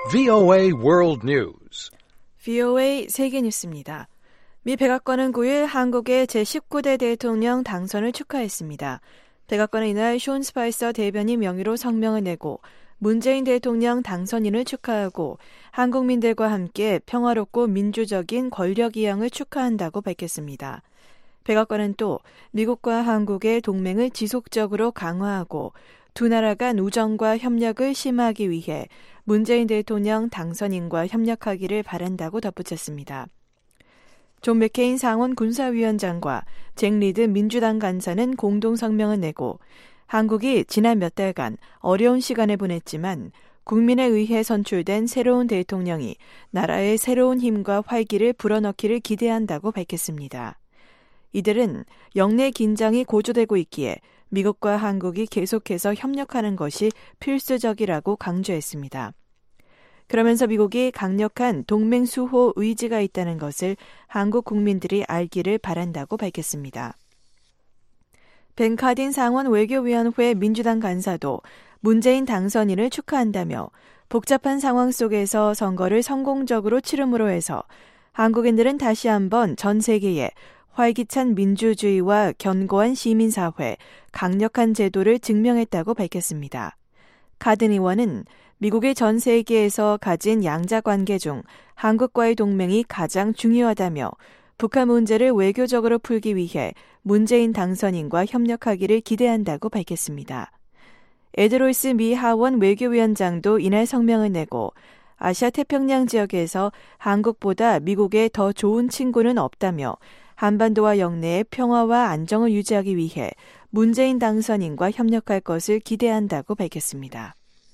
VOA World News. VOA 세계뉴스입니다. 미 백악관은 9일 한국의 제19대 대통령 당선을 축하했습니다. 백악관은 이날 숀 스파이서 대변인 명의로 성명을 내고 문재인 대통령 당선인을 축하하고 한국민들과 함께 평화롭고 민주적인 권력 이양을 축하한다고 밝혔습니다. 백악관은 또 미국과 한국의 동맹을 지속적으로 강화하고 두 나라 간 우정과 협력을 심화하기 위해 문재인 대통령 당선인과 협력하기를 바란다고 덧붙였습니다. 존 맥케인 상원 군사위원장과 잭 리드 민주당 간사는 공동 성명을 내고 한국이 지난 몇 달간 어려운 시간을 보냈지만 국민에 의해 선출된 새로운 대통령이 나라의 새로운 힘과 활기를 불어넣기를 기대한다고 밝혔습니다. 이들은 영내 긴장이 고조되고 있기에 미국과 한국이 계속해서 협력하는 것이 필수적이라고 강조했습니다. 그러면서 미국이 강력한 동맹 수호 의지가 있다는 것을 한국 국민들이 알기를 바란다고 밝혔습니다. 벤 카딘 상원 외교위원회 민주당 간사도 문재인 당선인을 축하한다며 복잡한 상황 속에서 선거를 성공적으로 치름으로 해서 한국인들은 다시 한번 전 세계에 활기찬 민주주의와 견고한 시민사회, 강력한 제도를 증명했다고 밝혔습니다. 카든 의원은 미국이 전 세계에서 가진 양자 관계 중 한국과의 동맹이 가장 중요하다며 북한 문제를 외교적으로 풀기 위해 문재인 당선인과 협력하기를 기대한다고 밝혔습니다. 에드로이스 미 하원 외교위원장도 이날 성명을 내고 아시아 태평양 지역에서 한국보다 미국에 더 좋은 친구는 없다며 한반도와 영내의 평화와 안정을 유지하기 위해 문재인 당선인과 협력할 것을 기대한다고 밝혔습니다.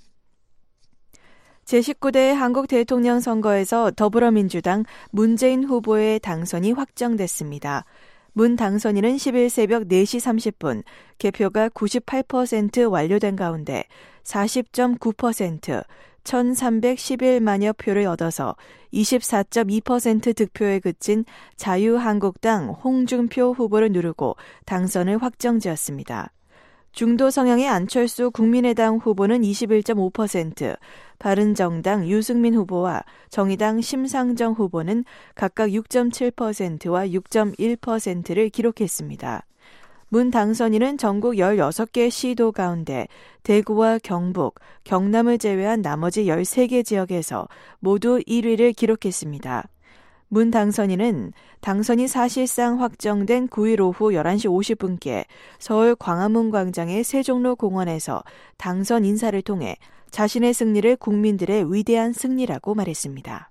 제19대 한국 대통령 선거에서 더불어민주당 문재인 후보의 당선이 확정됐습니다. 문 당선인은 10일 새벽 4시 30분 개표가 98% 완료된 가운데 40.9%, 1,311만여 표를 얻어서 24.2% 득표에 그친 자유한국당 홍준표 후보를 누르고 당선을 확정지었습니다. 중도 성향의 안철수 국민의당 후보는 21.5%, 바른정당 유승민 후보와 정의당 심상정 후보는 각각 6.7%와 6.1%를 기록했습니다. 문 당선인은 전국 16개 시도 가운데 대구와 경북, 경남을 제외한 나머지 13개 지역에서 모두 1위를 기록했습니다. 문 당선인은 당선이 사실상 확정된 9일 오후 11시 50분께 서울 광화문 광장의 세종로 공원에서 당선 인사를 통해 자신의 승리를 국민들의 위대한 승리라고 말했습니다.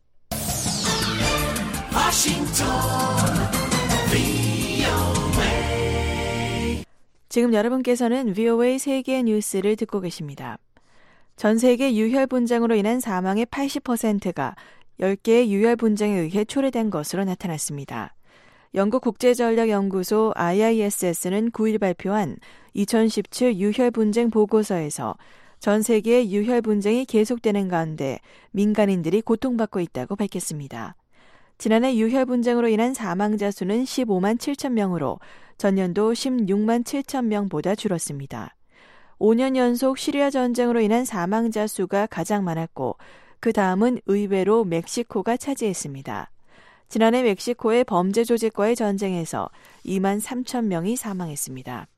지금 여러분께서는 VOA 세계 뉴스를 듣고 계십니다. 전 세계 유혈 분쟁으로 인한 사망의 80%가 10개의 유혈 분쟁에 의해 초래된 것으로 나타났습니다. 영국 국제전략연구소 IISS는 9일 발표한 2017 유혈 분쟁 보고서에서 전 세계의 유혈 분쟁이 계속되는 가운데 민간인들이 고통받고 있다고 밝혔습니다. 지난해 유혈 분쟁으로 인한 사망자 수는 15만 7천 명으로 전년도 16만 7천 명보다 줄었습니다. 5년 연속 시리아 전쟁으로 인한 사망자 수가 가장 많았고 그 다음은 의외로 멕시코가 차지했습니다. 지난해 멕시코의 범죄 조직과의 전쟁에서 2만 3천 명이 사망했습니다.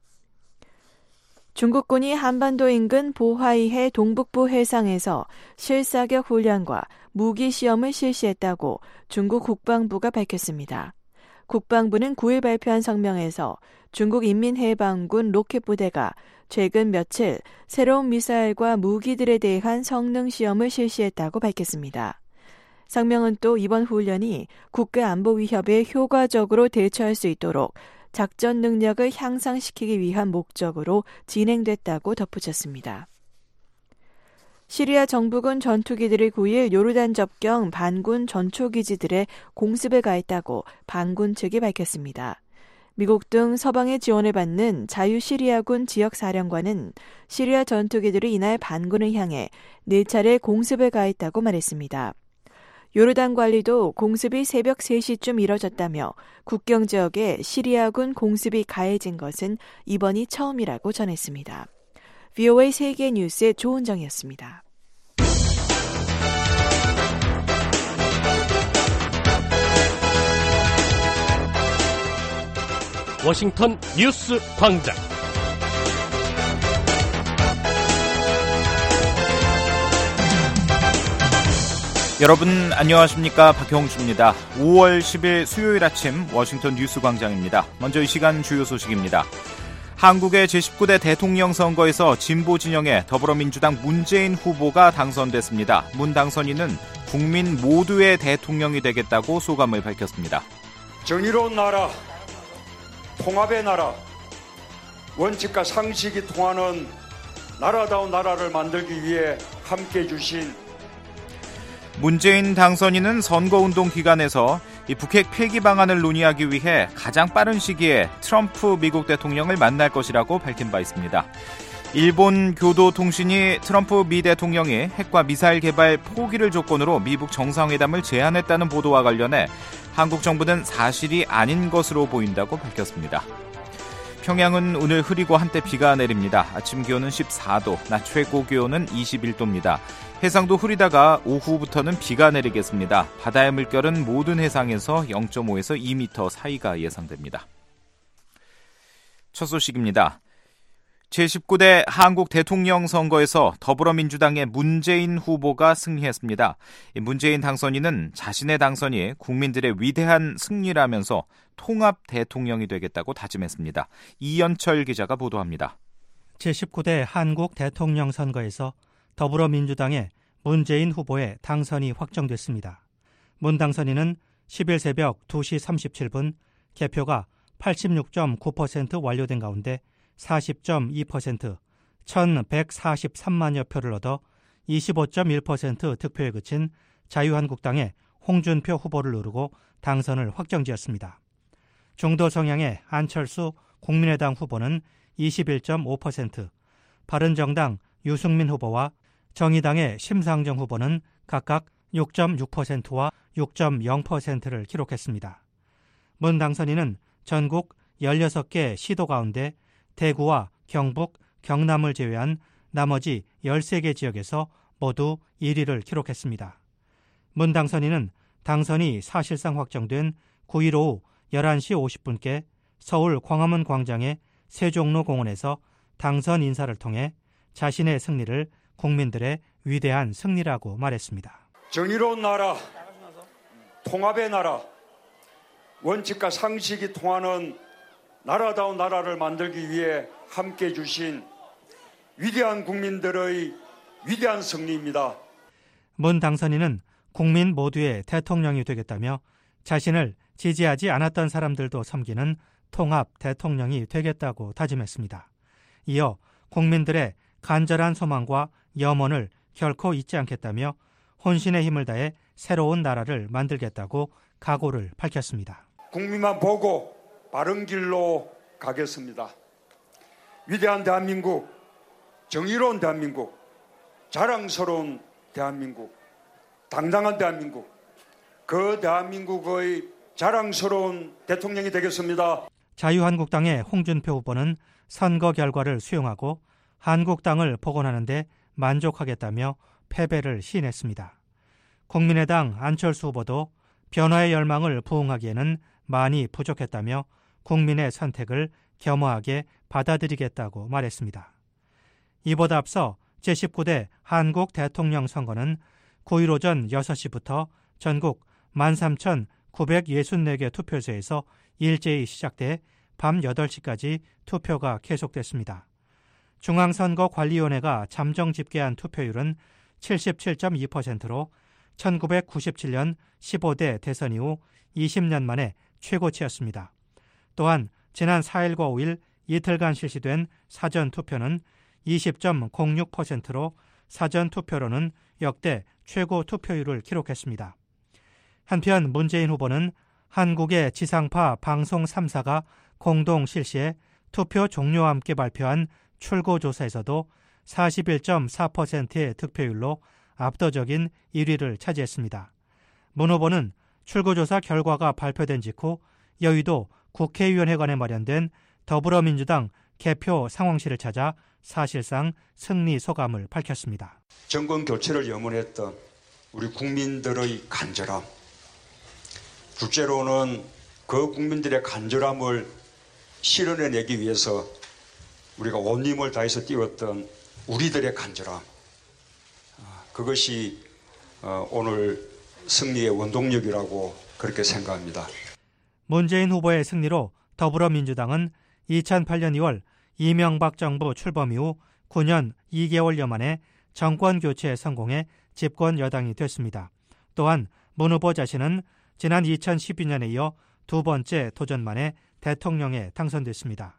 중국군이 한반도 인근 보하이해 동북부 해상에서 실사격 훈련과 무기 시험을 실시했다고 중국 국방부가 밝혔습니다. 국방부는 9일 발표한 성명에서 중국 인민해방군 로켓부대가 최근 며칠 새로운 미사일과 무기들에 대한 성능 시험을 실시했다고 밝혔습니다. 성명은 또 이번 훈련이 국가 안보 위협에 효과적으로 대처할 수 있도록 작전 능력을 향상시키기 위한 목적으로 진행됐다고 덧붙였습니다. 시리아 정부군 전투기들이 9일 요르단 접경 반군 전초기지들에 공습에 가했다고 반군 측이 밝혔습니다. 미국 등 서방의 지원을 받는 자유시리아군 지역사령관은 시리아 전투기들이 이날 반군을 향해 4차례 공습에 가했다고 말했습니다. 요르단 관리도 공습이 새벽 3시쯤 이뤄졌다며 국경 지역에 시리아군 공습이 가해진 것은 이번이 처음이라고 전했습니다. VOA 세계 뉴스의 조은정이었습니다. 워싱턴 뉴스 광장. 여러분 안녕하십니까? 박형주입니다. 5월 10일 수요일 아침 워싱턴 뉴스 광장입니다. 먼저 이 시간 주요 소식입니다. 한국의 제19대 대통령 선거에서 진보 진영의 더불어민주당 문재인 후보가 당선됐습니다. 문 당선인은 국민 모두의 대통령이 되겠다고 소감을 밝혔습니다. 정의로운 나라, 통합의 나라, 원칙과 상식이 통하는 나라다운 나라를 만들기 위해 함께해 주신 문재인 당선인은 선거운동 기간에서 이 북핵 폐기 방안을 논의하기 위해 가장 빠른 시기에 트럼프 미국 대통령을 만날 것이라고 밝힌 바 있습니다. 일본 교도통신이 트럼프 미 대통령이 핵과 미사일 개발 포기를 조건으로 미국 정상회담을 제안했다는 보도와 관련해 한국 정부는 사실이 아닌 것으로 보인다고 밝혔습니다. 평양은 오늘 흐리고 한때 비가 내립니다. 아침 기온은 14도, 낮 최고 기온은 21도입니다. 해상도 흐리다가 오후부터는 비가 내리겠습니다. 바다의 물결은 모든 해상에서 0.5에서 2m 사이가 예상됩니다. 첫 소식입니다. 제19대 한국 대통령 선거에서 더불어민주당의 문재인 후보가 승리했습니다. 문재인 당선인은 자신의 당선이 국민들의 위대한 승리라면서 통합 대통령이 되겠다고 다짐했습니다. 이연철 기자가 보도합니다. 제19대 한국 대통령 선거에서 더불어민주당의 문재인 후보의 당선이 확정됐습니다. 문 당선인은 10일 새벽 2시 37분 개표가 86.9% 완료된 가운데 40.2%, 1,143만여 표를 얻어 25.1% 득표에 그친 자유한국당의 홍준표 후보를 누르고 당선을 확정지었습니다. 중도 성향의 안철수 국민의당 후보는 21.5%, 바른정당 유승민 후보와 정의당의 심상정 후보는 각각 6.6%와 6.0%를 기록했습니다. 문 당선인은 전국 16개 시도 가운데 대구와 경북, 경남을 제외한 나머지 13개 지역에서 모두 1위를 기록했습니다. 문 당선인은 당선이 사실상 확정된 9일 오후 11시 50분께 서울 광화문 광장의 세종로 공원에서 당선 인사를 통해 자신의 승리를 국민들의 위대한 승리라고 말했습니다. 정의로운 나라, 통합의 나라, 원칙과 상식이 통하는 나라다운 나라를 만들기 위해 함께해 주신 위대한 국민들의 위대한 승리입니다. 문 당선인은 국민 모두의 대통령이 되겠다며 자신을 지지하지 않았던 사람들도 섬기는 통합 대통령이 되겠다고 다짐했습니다. 이어 국민들의 간절한 소망과 염원을 결코 잊지 않겠다며 혼신의 힘을 다해 새로운 나라를 만들겠다고 각오를 밝혔습니다. 국민만 보고 바른 길로 가겠습니다. 위대한 대한민국, 정의로운 대한민국, 자랑스러운 대한민국, 당당한 대한민국, 그 대한민국의 자랑스러운 대통령이 되겠습니다. 자유한국당의 홍준표 후보는 선거 결과를 수용하고 한국당을 복원하는 데 만족하겠다며 패배를 시인했습니다. 국민의당 안철수 후보도 변화의 열망을 부응하기에는 많이 부족했다며 국민의 선택을 겸허하게 받아들이겠다고 말했습니다. 이보다 앞서 제19대 한국 대통령 선거는 9일 오전 6시부터 전국 13,964개 투표소에서 일제히 시작돼 밤 8시까지 투표가 계속됐습니다. 중앙선거관리위원회가 잠정 집계한 투표율은 77.2%로 1997년 15대 대선 이후 20년 만에 최고치였습니다. 또한 지난 4일과 5일 이틀간 실시된 사전투표는 20.06%로 사전투표로는 역대 최고 투표율을 기록했습니다. 한편 문재인 후보는 한국의 지상파 방송 3사가 공동 실시해 투표 종료와 함께 발표한 출구조사에서도 41.4%의 득표율로 압도적인 1위를 차지했습니다. 문 후보는 출구조사 결과가 발표된 직후 여의도 국회의원회관에 마련된 더불어민주당 개표 상황실을 찾아 사실상 승리 소감을 밝혔습니다. 정권 교체를 염원했던 우리 국민들의 간절함, 둘째로는 그 국민들의 간절함을 실현해내기 위해서 우리가 온 힘을 다해서 뛰었던 우리들의 간절함, 그것이 오늘 승리의 원동력이라고 그렇게 생각합니다. 문재인 후보의 승리로 더불어민주당은 2008년 2월 이명박 정부 출범 이후 9년 2개월여 만에 정권 교체에 성공해 집권 여당이 됐습니다. 또한 문 후보 자신은 지난 2012년에 이어 두 번째 도전 만에 대통령에 당선됐습니다.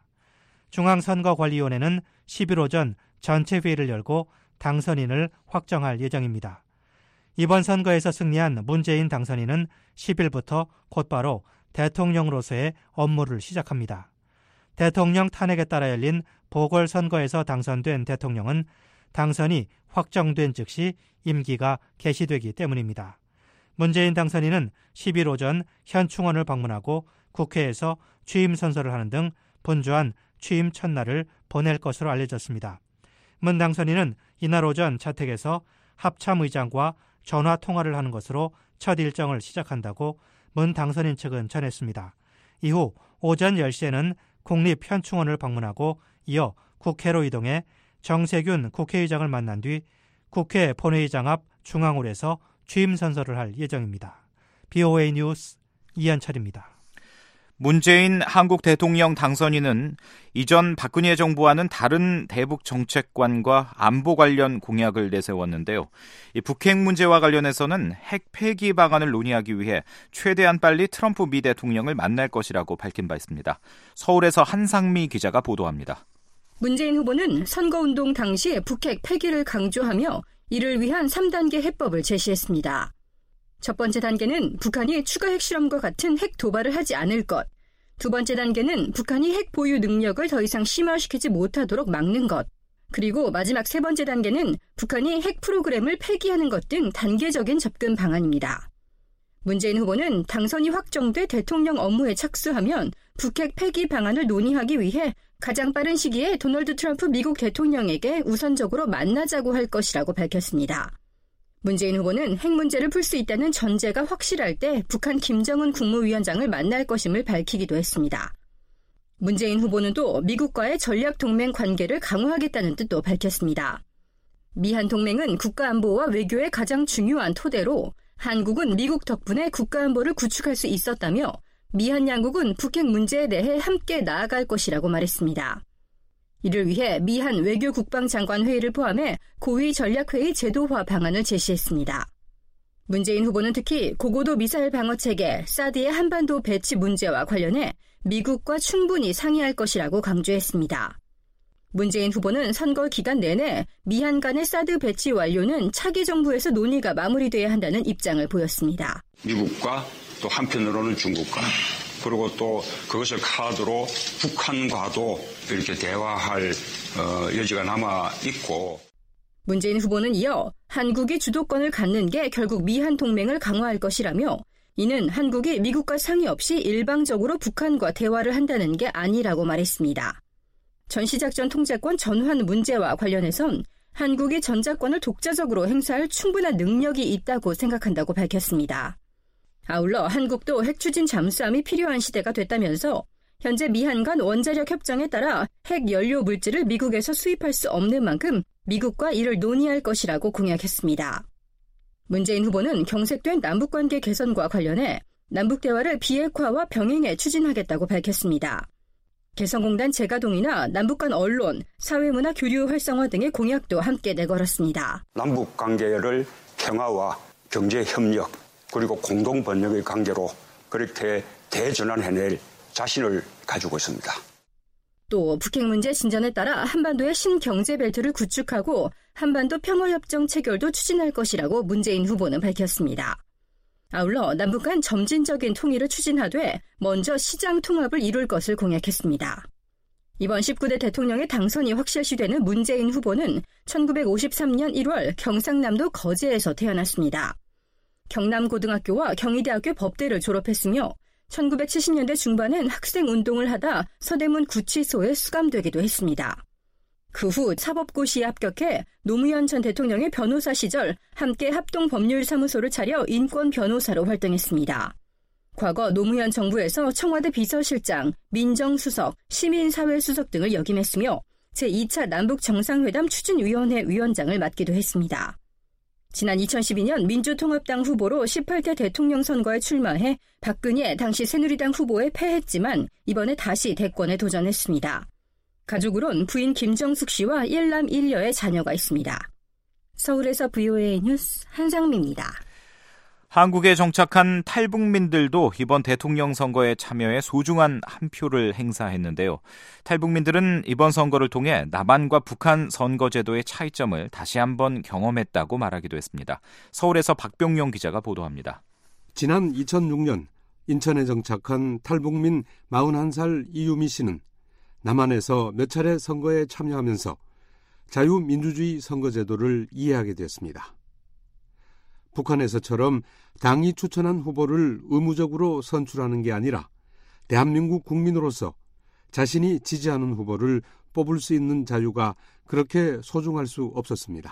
중앙선거관리위원회는 10일 오전 전체 회의를 열고 당선인을 확정할 예정입니다. 이번 선거에서 승리한 문재인 당선인은 10일부터 곧바로 대통령으로서의 업무를 시작합니다. 대통령 탄핵에 따라 열린 보궐선거에서 당선된 대통령은 당선이 확정된 즉시 임기가 개시되기 때문입니다. 문재인 당선인은 10일 오전 현충원을 방문하고 국회에서 취임 선서를 하는 등 분주한 취임 첫날을 보낼 것으로 알려졌습니다. 문 당선인은 이날 오전 자택에서 합참의장과 전화 통화를 하는 것으로 첫 일정을 시작한다고 문 당선인 측은 전했습니다. 이후 오전 10시에는 국립현충원을 방문하고 이어 국회로 이동해 정세균 국회의장을 만난 뒤 국회 본회의장 앞 중앙홀에서 취임 선서를 할 예정입니다. BOA 뉴스 이현철입니다. 문재인 한국 대통령 당선인은 이전 박근혜 정부와는 다른 대북 정책관과 안보 관련 공약을 내세웠는데요. 이 북핵 문제와 관련해서는 핵 폐기 방안을 논의하기 위해 최대한 빨리 트럼프 미 대통령을 만날 것이라고 밝힌 바 있습니다. 서울에서 한상미 기자가 보도합니다. 문재인 후보는 선거운동 당시 북핵 폐기를 강조하며 이를 위한 3단계 해법을 제시했습니다. 첫 번째 단계는 북한이 추가 핵실험과 같은 핵 도발을 하지 않을 것. 두 번째 단계는 북한이 핵 보유 능력을 더 이상 심화시키지 못하도록 막는 것. 그리고 마지막 세 번째 단계는 북한이 핵 프로그램을 폐기하는 것 등 단계적인 접근 방안입니다. 문재인 후보는 당선이 확정돼 대통령 업무에 착수하면 북핵 폐기 방안을 논의하기 위해 가장 빠른 시기에 도널드 트럼프 미국 대통령에게 우선적으로 만나자고 할 것이라고 밝혔습니다. 문재인 후보는 핵 문제를 풀 수 있다는 전제가 확실할 때 북한 김정은 국무위원장을 만날 것임을 밝히기도 했습니다. 문재인 후보는 또 미국과의 전략 동맹 관계를 강화하겠다는 뜻도 밝혔습니다. 미한 동맹은 국가안보와 외교의 가장 중요한 토대로 한국은 미국 덕분에 국가안보를 구축할 수 있었다며 미한 양국은 북핵 문제에 대해 함께 나아갈 것이라고 말했습니다. 이를 위해 미한 외교국방장관 회의를 포함해 고위 전략회의 제도화 방안을 제시했습니다. 문재인 후보는 특히 고고도 미사일 방어체계 사드의 한반도 배치 문제와 관련해 미국과 충분히 상의할 것이라고 강조했습니다. 문재인 후보는 선거 기간 내내 미한 간의 사드 배치 완료는 차기 정부에서 논의가 마무리돼야 한다는 입장을 보였습니다. 미국과 또 한편으로는 중국과 그리고 또 그것을 카드로 북한과도 이렇게 대화할 여지가 남아 있고. 문재인 후보는 이어 한국이 주도권을 갖는 게 결국 미한 동맹을 강화할 것이라며 이는 한국이 미국과 상의 없이 일방적으로 북한과 대화를 한다는 게 아니라고 말했습니다. 전시작전 통제권 전환 문제와 관련해선 한국이 전자권을 독자적으로 행사할 충분한 능력이 있다고 생각한다고 밝혔습니다. 아울러 한국도 핵 추진 잠수함이 필요한 시대가 됐다면서 현재 미한 간 원자력 협정에 따라 핵 연료 물질을 미국에서 수입할 수 없는 만큼 미국과 이를 논의할 것이라고 공약했습니다. 문재인 후보는 경색된 남북관계 개선과 관련해 남북대화를 비핵화와 병행해 추진하겠다고 밝혔습니다. 개성공단 재가동이나 남북 간 언론, 사회문화 교류 활성화 등의 공약도 함께 내걸었습니다. 남북관계를 평화와 경제협력 그리고 공동번영의 관계로 그렇게 대전환해낼 자신을 가지고 있습니다. 또 북핵 문제 진전에 따라 한반도의 신경제벨트를 구축하고 한반도 평화협정 체결도 추진할 것이라고 문재인 후보는 밝혔습니다. 아울러 남북 간 점진적인 통일을 추진하되 먼저 시장 통합을 이룰 것을 공약했습니다. 이번 19대 대통령의 당선이 확실시되는 문재인 후보는 1953년 1월 경상남도 거제에서 태어났습니다. 경남고등학교와 경희대학교 법대를 졸업했으며 1970년대 중반엔 학생운동을 하다 서대문 구치소에 수감되기도 했습니다. 그 후 사법고시에 합격해 노무현 전 대통령의 변호사 시절 함께 합동법률사무소를 차려 인권변호사로 활동했습니다. 과거 노무현 정부에서 청와대 비서실장, 민정수석, 시민사회수석 등을 역임했으며 제2차 남북정상회담 추진위원회 위원장을 맡기도 했습니다. 지난 2012년 민주통합당 후보로 18대 대통령 선거에 출마해 박근혜 당시 새누리당 후보에 패했지만 이번에 다시 대권에 도전했습니다. 가족으론 부인 김정숙 씨와 1남 1여의 자녀가 있습니다. 서울에서 VOA 뉴스 한상미입니다. 한국에 정착한 탈북민들도 이번 대통령 선거에 참여해 소중한 한 표를 행사했는데요. 탈북민들은 이번 선거를 통해 남한과 북한 선거제도의 차이점을 다시 한번 경험했다고 말하기도 했습니다. 서울에서 박병용 기자가 보도합니다. 지난 2006년 인천에 정착한 탈북민 41살 이유미 씨는 남한에서 몇 차례 선거에 참여하면서 자유민주주의 선거제도를 이해하게 되었습니다. 북한에서처럼 당이 추천한 후보를 의무적으로 선출하는 게 아니라 대한민국 국민으로서 자신이 지지하는 후보를 뽑을 수 있는 자유가 그렇게 소중할 수 없었습니다.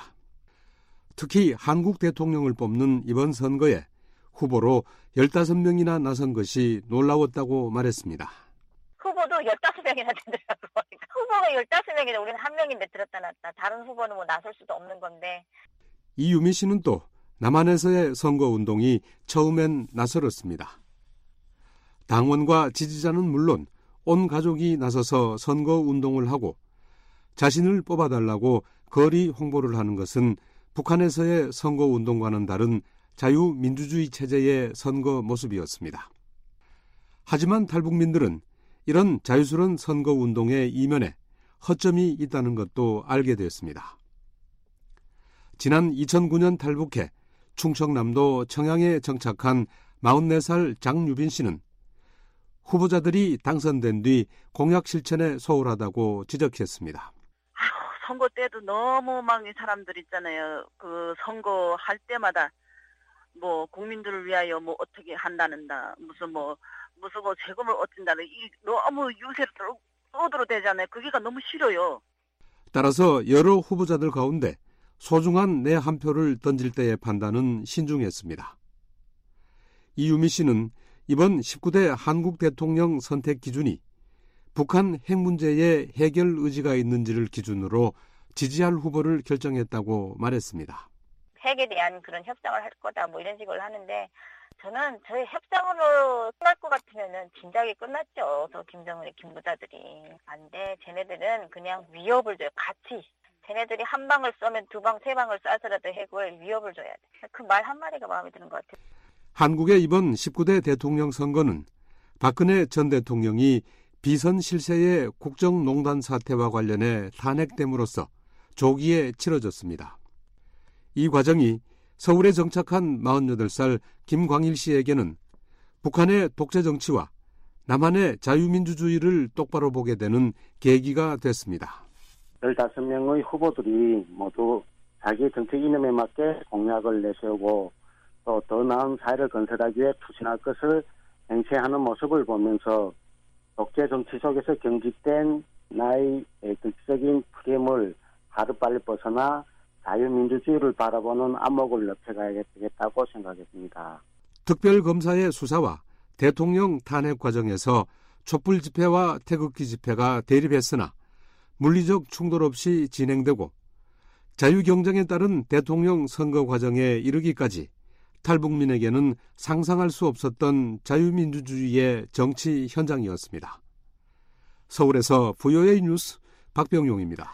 특히 한국 대통령을 뽑는 이번 선거에 후보로 15명이나 나선 것이 놀라웠다고 말했습니다. 후보도 15명이나 되더라고요. 후보가 15명인데 우리는 1명인데 들었다 놨다. 다른 후보는 뭐 나설 수도 없는 건데. 이유미 씨는 또 남한에서의 선거운동이 처음엔 낯설었습니다. 당원과 지지자는 물론 온 가족이 나서서 선거운동을 하고 자신을 뽑아달라고 거리 홍보를 하는 것은 북한에서의 선거운동과는 다른 자유민주주의 체제의 선거 모습이었습니다. 하지만 탈북민들은 이런 자유스러운 선거운동의 이면에 허점이 있다는 것도 알게 되었습니다. 지난 2009년 탈북해 충청남도 청양에 정착한 44살 장유빈 씨는 후보자들이 당선된 뒤 공약 실천에 소홀하다고 지적했습니다. 선거 때도 너무 막 사람들 있잖아요. 그 선거할 때마다 뭐 국민들을 위하여 뭐 어떻게 한다는다. 무슨 세금을 어쩐다는 이 너무 유세를 떠들어대잖아요. 그게가 너무 싫어요. 따라서 여러 후보자들 가운데 소중한 내 한 표를 던질 때의 판단은 신중했습니다. 이유미 씨는 이번 19대 한국 대통령 선택 기준이 북한 핵 문제에 해결 의지가 있는지를 기준으로 지지할 후보를 결정했다고 말했습니다. 핵에 대한 그런 협상을 할 거다 뭐 이런 식으로 하는데 저는 저희 협상으로 끝날 것 같으면은 진작에 끝났죠. 저 김정은의 김부자들이. 안 돼. 쟤네들은 그냥 위협을 줘요. 같이. 쟤네들이 한 방을 쏘면 두 방, 세 방을 쏴서라도 핵을 위협을 줘야 돼. 그 말 한마디가 마음에 드는 것 같아요. 한국의 이번 19대 대통령 선거는 박근혜 전 대통령이 비선 실세의 국정농단 사태와 관련해 탄핵됨으로써 조기에 치러졌습니다. 이 과정이 서울에 정착한 48살 김광일 씨에게는 북한의 독재 정치와 남한의 자유민주주의를 똑바로 보게 되는 계기가 됐습니다. 15명의 후보들이 모두 자기 정책 이념에 맞게 공약을 내세우고 또 더 나은 사회를 건설하기 위해 추진할 것을 행세하는 모습을 보면서 독재 정치 속에서 경직된 나의 정치적인 프레임을 하루빨리 벗어나 자유민주주의를 바라보는 안목을 넓혀가야 되겠다고 생각했습니다. 특별검사의 수사와 대통령 탄핵 과정에서 촛불 집회와 태극기 집회가 대립했으나 물리적 충돌 없이 진행되고 자유경쟁에 따른 대통령 선거 과정에 이르기까지 탈북민에게는 상상할 수 없었던 자유민주주의의 정치 현장이었습니다. 서울에서 VOA 뉴스 박병용입니다.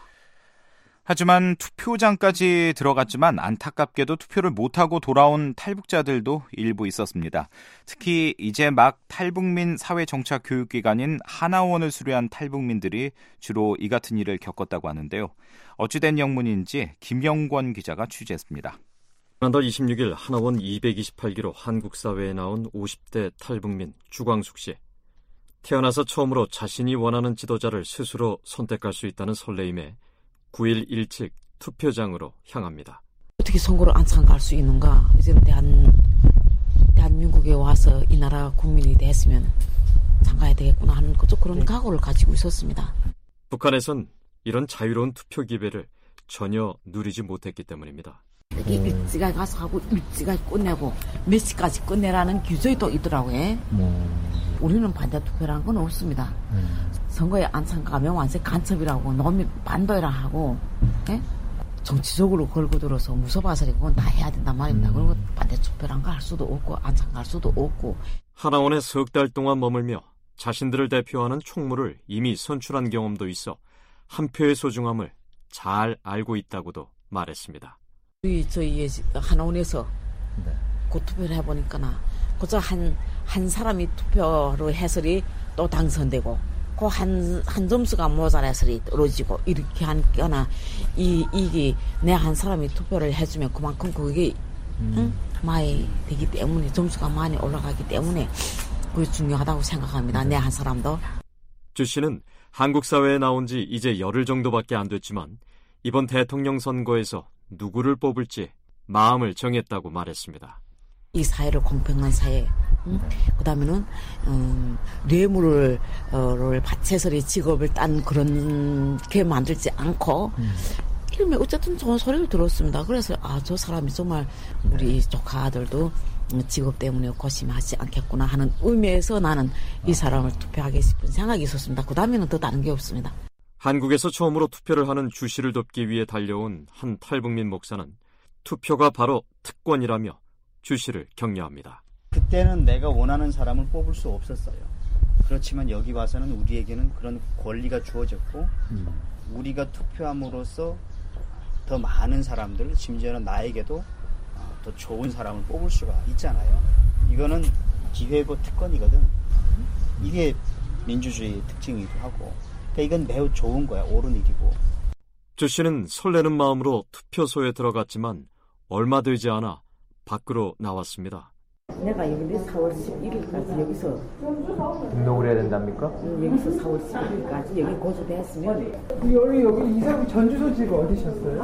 하지만 투표장까지 들어갔지만 안타깝게도 투표를 못하고 돌아온 탈북자들도 일부 있었습니다. 특히 이제 막 탈북민 사회정착 교육기관인 하나원을 수료한 탈북민들이 주로 이 같은 일을 겪었다고 하는데요. 어찌된 영문인지 김영권 기자가 취재했습니다. 지난달 26일 하나원 228기로 한국 사회에 나온 50대 탈북민 주광숙 씨. 태어나서 처음으로 자신이 원하는 지도자를 스스로 선택할 수 있다는 설레임에 9일 일찍 투표장으로 향합니다. 어떻게 선거를 안 참가할 수 있는가? 이제는 대한민국에 와서 이 나라 국민이 됐으면 참가해야 되겠구나 하는 그런 각오를 가지고 있었습니다. 북한에선 이런 자유로운 투표 기회를 전혀 누리지 못했기 때문입니다. 일찌감치 가서 하고 일찌감치 끝내고 몇 시까지 끝내라는 규정이 또 있더라고요. 우리는 반대 투표라는 건 없습니다. 선거에 안 참가하면 완전 간첩이라고 노미 반도이라 하고 정치적으로 걸고 들어서 무서워서 그건 다 해야 된단 말입니다. 그리고 반대 투표란 거 할 수도 없고 안 참가할 수도 없고. 하나원에 석 달 동안 머물며 자신들을 대표하는 총무를 이미 선출한 경험도 있어 한 표의 소중함을 잘 알고 있다고도 말했습니다. 저희 하나원에서 그 투표를 해보니까 그저 한 사람이 투표로 해설이 또 당선되고 그 한 점수가 모자라서리 떨어지고 이렇게 하니까 이게 내 한 사람이 투표를 해주면 그만큼 그게 많이 되기 때문에 점수가 많이 올라가기 때문에 그게 중요하다고 생각합니다. 내 한 사람도. 주 씨는 한국 사회에 나온 지 이제 열흘 정도밖에 안 됐지만 이번 대통령 선거에서 누구를 뽑을지 마음을 정했다고 말했습니다. 이 사회를 공평한 사회, 그다음에는 뇌물을 바쳐서 직업을 딴 그런 게 만들지 않고 이러면 어쨌든 좋은 소리를 들었습니다. 그래서 저 사람이 정말 우리 조카 아들도 직업 때문에 고심하지 않겠구나 하는 의미에서 나는 이 사람을 투표하게 싶은 생각이 있었습니다. 그다음에는 더 다른 게 없습니다. 한국에서 처음으로 투표를 하는 주 씨를 돕기 위해 달려온 한 탈북민 목사는 투표가 바로 특권이라며 주 씨를 격려합니다. 그때는 내가 원하는 사람을 뽑을 수 없었어요. 그렇지만 여기 와서는 우리에게는 그런 권리가 주어졌고 우리가 투표함으로써 더 많은 사람들, 심지어는 나에게도 더 좋은 사람을 뽑을 수가 있잖아요. 이거는 기회고 특권이거든. 이게 민주주의의 특징이기도 하고 그러니까 이건 매우 좋은 거야. 옳은 일이고. 주 씨는 설레는 마음으로 투표소에 들어갔지만 얼마 되지 않아 밖으로 나왔습니다. 내가 여기 4월 11일까지 여기서 등록을 해야 된답니까? 여기서 4월 11일까지 여기 거주됐으면 여기 이사부 전주소지가 어디셨어요?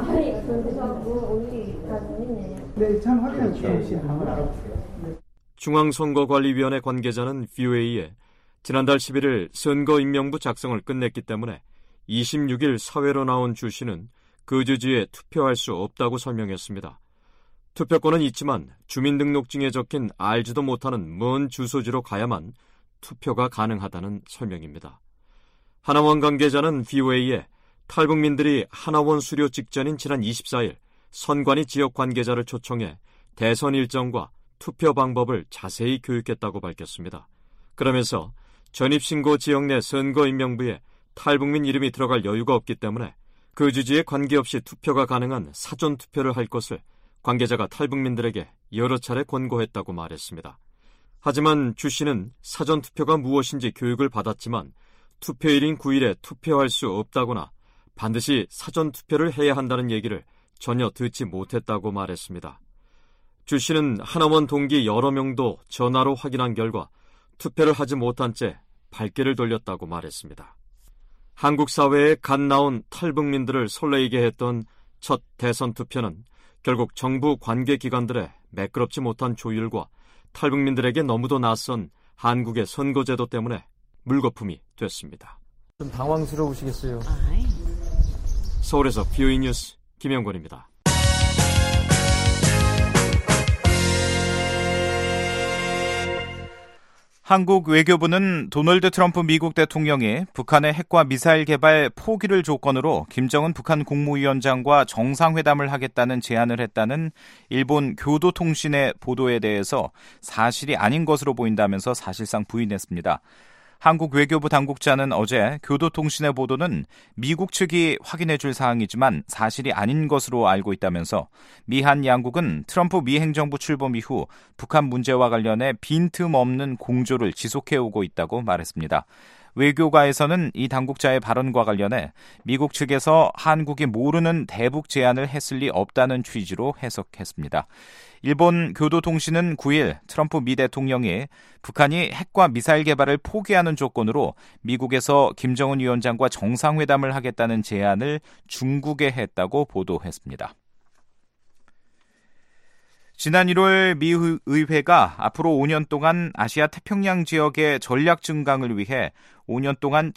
전주소하고 어디 다 있네요. 네, 참 확인해 주시면 한번 알아보세요. 중앙선거관리위원회 관계자는 VOA에 지난달 11일 선거임명부 작성을 끝냈기 때문에 26일 사회로 나온 주 씨는 그 주지에 투표할 수 없다고 설명했습니다. 투표권은 있지만 주민등록증에 적힌 알지도 못하는 먼 주소지로 가야만 투표가 가능하다는 설명입니다. 하나원 관계자는 VOA에 탈북민들이 하나원 수료 직전인 지난 24일 선관위 지역 관계자를 초청해 대선 일정과 투표 방법을 자세히 교육했다고 밝혔습니다. 그러면서 전입신고 지역 내 선거임명부에 탈북민 이름이 들어갈 여유가 없기 때문에 그 주지에 관계없이 투표가 가능한 사전투표를 할 것을 관계자가 탈북민들에게 여러 차례 권고했다고 말했습니다. 하지만 주 씨는 사전투표가 무엇인지 교육을 받았지만 투표일인 9일에 투표할 수 없다거나 반드시 사전투표를 해야 한다는 얘기를 전혀 듣지 못했다고 말했습니다. 주 씨는 하나원 동기 여러 명도 전화로 확인한 결과 투표를 하지 못한 채 발길을 돌렸다고 말했습니다. 한국 사회에 갓 나온 탈북민들을 설레이게 했던 첫 대선 투표는 결국 정부 관계기관들의 매끄럽지 못한 조율과 탈북민들에게 너무도 낯선 한국의 선거제도 때문에 물거품이 됐습니다. 좀 당황스러우시겠어요. 서울에서 VOA 뉴스 김영권입니다. 한국 외교부는 도널드 트럼프 미국 대통령이 북한의 핵과 미사일 개발 포기를 조건으로 김정은 북한 국무위원장과 정상회담을 하겠다는 제안을 했다는 일본 교도통신의 보도에 대해서 사실이 아닌 것으로 보인다면서 사실상 부인했습니다. 한국 외교부 당국자는 어제 교도통신의 보도는 미국 측이 확인해 줄 사항이지만 사실이 아닌 것으로 알고 있다면서 미한 양국은 트럼프 미 행정부 출범 이후 북한 문제와 관련해 빈틈없는 공조를 지속해오고 있다고 말했습니다. 외교가에서는 이 당국자의 발언과 관련해 미국 측에서 한국이 모르는 대북 제안을 했을 리 없다는 취지로 해석했습니다. 일본 교도통신은 9일 트럼프 미 대통령이 북한이 핵과 미사일 개발을 포기하는 조건으로 미국에서 김정은 위원장과 정상회담을 하겠다는 제안을 중국에 했다고 보도했습니다. 지난 1월 미 의회가 앞으로 5년 동안 아시아 태평양 지역의 전략 증강을 위해 5년 동안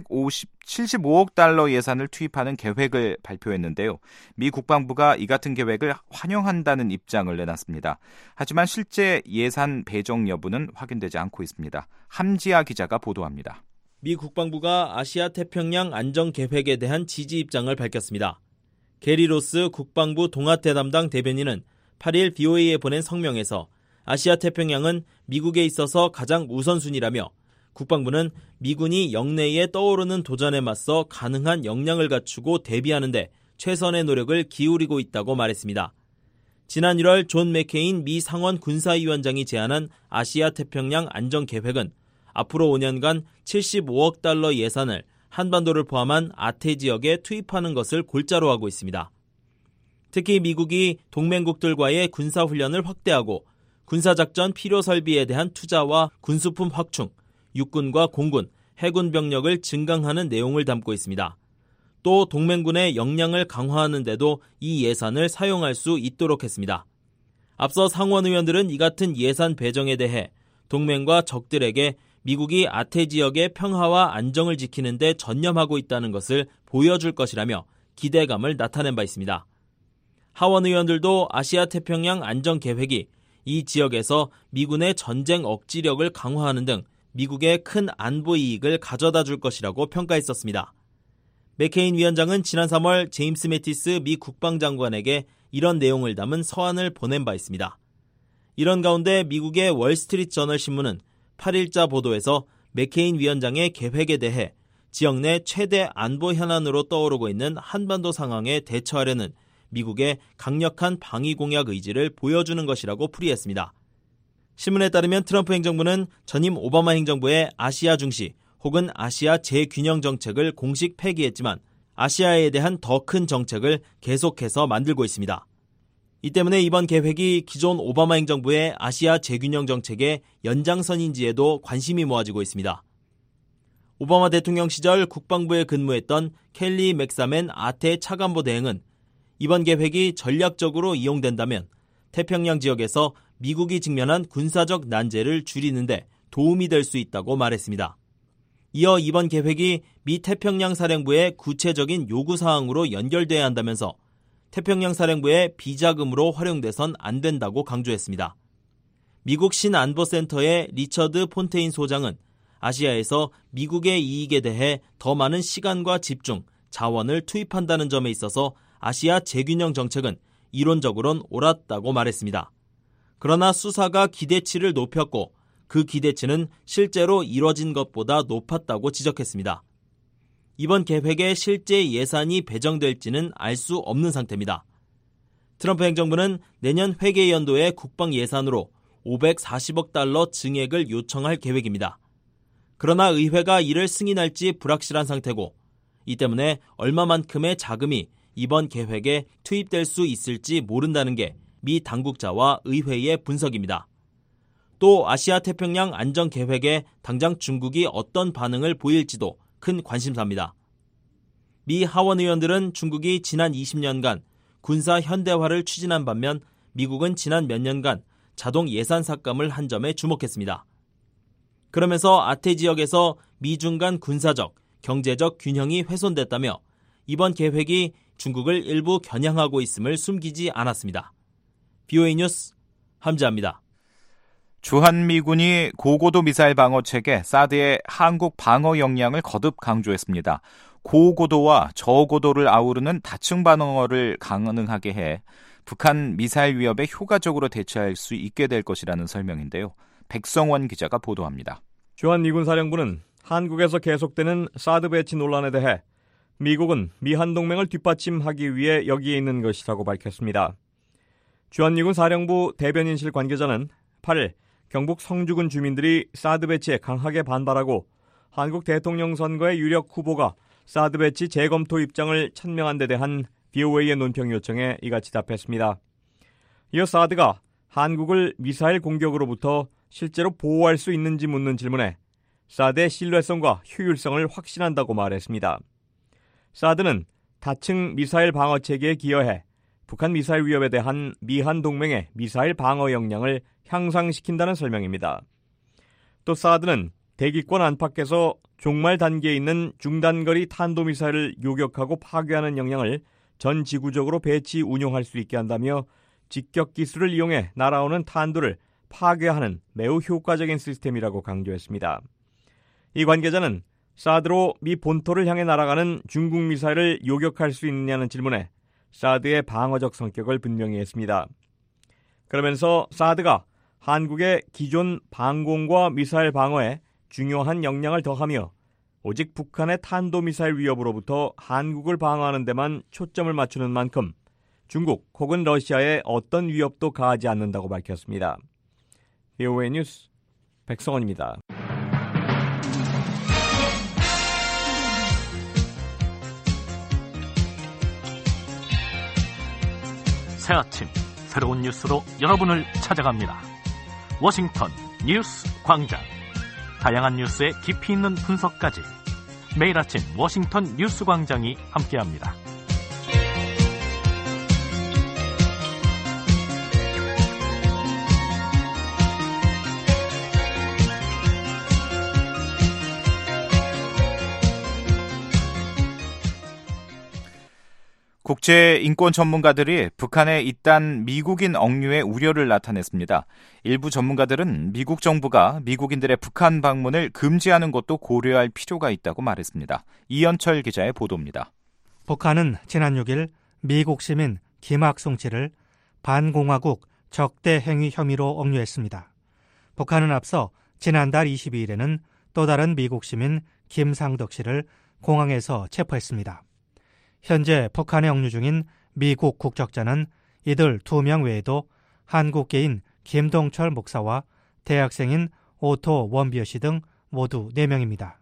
75억 달러 예산을 투입하는 계획을 발표했는데요. 미 국방부가 이 같은 계획을 환영한다는 입장을 내놨습니다. 하지만 실제 예산 배정 여부는 확인되지 않고 있습니다. 함지아 기자가 보도합니다. 미 국방부가 아시아 태평양 안정 계획에 대한 지지 입장을 밝혔습니다. 게리 로스 국방부 동아태 담당 대변인은 8일 BOA에 보낸 성명에서 아시아 태평양은 미국에 있어서 가장 우선순위라며 국방부는 미군이 영내에 떠오르는 도전에 맞서 가능한 역량을 갖추고 대비하는데 최선의 노력을 기울이고 있다고 말했습니다. 지난 1월 존 맥케인 미 상원 군사위원장이 제안한 아시아 태평양 안정 계획은 앞으로 5년간 75억 달러 예산을 한반도를 포함한 아태 지역에 투입하는 것을 골자로 하고 있습니다. 특히 미국이 동맹국들과의 군사훈련을 확대하고 군사작전 필요 설비에 대한 투자와 군수품 확충, 육군과 공군, 해군 병력을 증강하는 내용을 담고 있습니다. 또 동맹군의 역량을 강화하는 데도 이 예산을 사용할 수 있도록 했습니다. 앞서 상원 의원들은 이 같은 예산 배정에 대해 동맹과 적들에게 미국이 아태 지역의 평화와 안정을 지키는 데 전념하고 있다는 것을 보여줄 것이라며 기대감을 나타낸 바 있습니다. 하원 의원들도 아시아 태평양 안정 계획이 이 지역에서 미군의 전쟁 억지력을 강화하는 등 미국의 큰 안보 이익을 가져다 줄 것이라고 평가했었습니다. 맥케인 위원장은 지난 3월 제임스 매티스 미 국방장관에게 이런 내용을 담은 서한을 보낸 바 있습니다. 이런 가운데 미국의 월스트리트 저널 신문은 8일자 보도에서 맥케인 위원장의 계획에 대해 지역 내 최대 안보 현안으로 떠오르고 있는 한반도 상황에 대처하려는 미국의 강력한 방위 공약 의지를 보여주는 것이라고 풀이했습니다. 신문에 따르면 트럼프 행정부는 전임 오바마 행정부의 아시아 중시 혹은 아시아 재균형 정책을 공식 폐기했지만 아시아에 대한 더 큰 정책을 계속해서 만들고 있습니다. 이 때문에 이번 계획이 기존 오바마 행정부의 아시아 재균형 정책의 연장선인지에도 관심이 모아지고 있습니다. 오바마 대통령 시절 국방부에 근무했던 켈리 맥사맨 아태 차관보 대행은 이번 계획이 전략적으로 이용된다면 태평양 지역에서 미국이 직면한 군사적 난제를 줄이는데 도움이 될 수 있다고 말했습니다. 이어 이번 계획이 미 태평양 사령부의 구체적인 요구사항으로 연결돼야 한다면서 태평양 사령부의 비자금으로 활용돼선 안 된다고 강조했습니다. 미국 신안보센터의 리처드 폰테인 소장은 아시아에서 미국의 이익에 대해 더 많은 시간과 집중, 자원을 투입한다는 점에 있어서 아시아 재균형 정책은 이론적으로는 옳았다고 말했습니다. 그러나 수사가 기대치를 높였고 그 기대치는 실제로 이뤄진 것보다 높았다고 지적했습니다. 이번 계획에 실제 예산이 배정될지는 알 수 없는 상태입니다. 트럼프 행정부는 내년 회계연도의 국방 예산으로 540억 달러 증액을 요청할 계획입니다. 그러나 의회가 이를 승인할지 불확실한 상태고 이 때문에 얼마만큼의 자금이 이번 계획에 투입될 수 있을지 모른다는 게 미 당국자와 의회의 분석입니다. 또 아시아 태평양 안정 계획에 당장 중국이 어떤 반응을 보일지도 큰 관심사입니다. 미 하원 의원들은 중국이 지난 20년간 군사 현대화를 추진한 반면 미국은 지난 몇 년간 자동 예산 삭감을 한 점에 주목했습니다. 그러면서 아태 지역에서 미중 간 군사적, 경제적 균형이 훼손됐다며 이번 계획이 중국을 일부 겨냥하고 있음을 숨기지 않았습니다. BOA 뉴스 함지아입니다. 주한미군이 고고도 미사일 방어 체계 사드의 한국 방어 역량을 거듭 강조했습니다. 고고도와 저고도를 아우르는 다층 방어를 가능하게 해 북한 미사일 위협에 효과적으로 대처할 수 있게 될 것이라는 설명인데요. 백성원 기자가 보도합니다. 주한미군 사령부는 한국에서 계속되는 사드 배치 논란에 대해 미국은 미한동맹을 뒷받침하기 위해 여기에 있는 것이라고 밝혔습니다. 주한미군 사령부 대변인실 관계자는 8일 경북 성주군 주민들이 사드 배치에 강하게 반발하고 한국 대통령 선거의 유력 후보가 사드 배치 재검토 입장을 천명한 데 대한 BOA의 논평 요청에 이같이 답했습니다. 이어 사드가 한국을 미사일 공격으로부터 실제로 보호할 수 있는지 묻는 질문에 사드의 신뢰성과 효율성을 확신한다고 말했습니다. 사드는 다층 미사일 방어 체계에 기여해 북한 미사일 위협에 대한 미한 동맹의 미사일 방어 역량을 향상시킨다는 설명입니다. 또 사드는 대기권 안팎에서 종말 단계에 있는 중단거리 탄도미사일을 요격하고 파괴하는 역량을 전 지구적으로 배치 운용할 수 있게 한다며 직격 기술을 이용해 날아오는 탄두를 파괴하는 매우 효과적인 시스템이라고 강조했습니다. 이 관계자는 사드로 미 본토를 향해 날아가는 중국 미사일을 요격할 수 있느냐는 질문에 사드의 방어적 성격을 분명히 했습니다. 그러면서 사드가 한국의 기존 방공과 미사일 방어에 중요한 역량을 더하며 오직 북한의 탄도미사일 위협으로부터 한국을 방어하는 데만 초점을 맞추는 만큼 중국 혹은 러시아에 어떤 위협도 가하지 않는다고 밝혔습니다. VOA 뉴스 백성원입니다. 새 아침 새로운 뉴스로 여러분을 찾아갑니다. 워싱턴 뉴스 광장. 다양한 뉴스의 깊이 있는 분석까지 매일 아침 워싱턴 뉴스 광장이 함께합니다. 국제인권 전문가들이 북한에 잇단 미국인 억류의 우려를 나타냈습니다. 일부 전문가들은 미국 정부가 미국인들의 북한 방문을 금지하는 것도 고려할 필요가 있다고 말했습니다. 이현철 기자의 보도입니다. 북한은 지난 6일 미국 시민 김학송 씨를 반공화국 적대 행위 혐의로 억류했습니다. 북한은 앞서 지난달 22일에는 또 다른 미국 시민 김상덕 씨를 공항에서 체포했습니다. 현재 북한에 억류 중인 미국 국적자는 이들 2명 외에도 한국계인 김동철 목사와 대학생인 오토 원비어 씨 등 모두 4명입니다.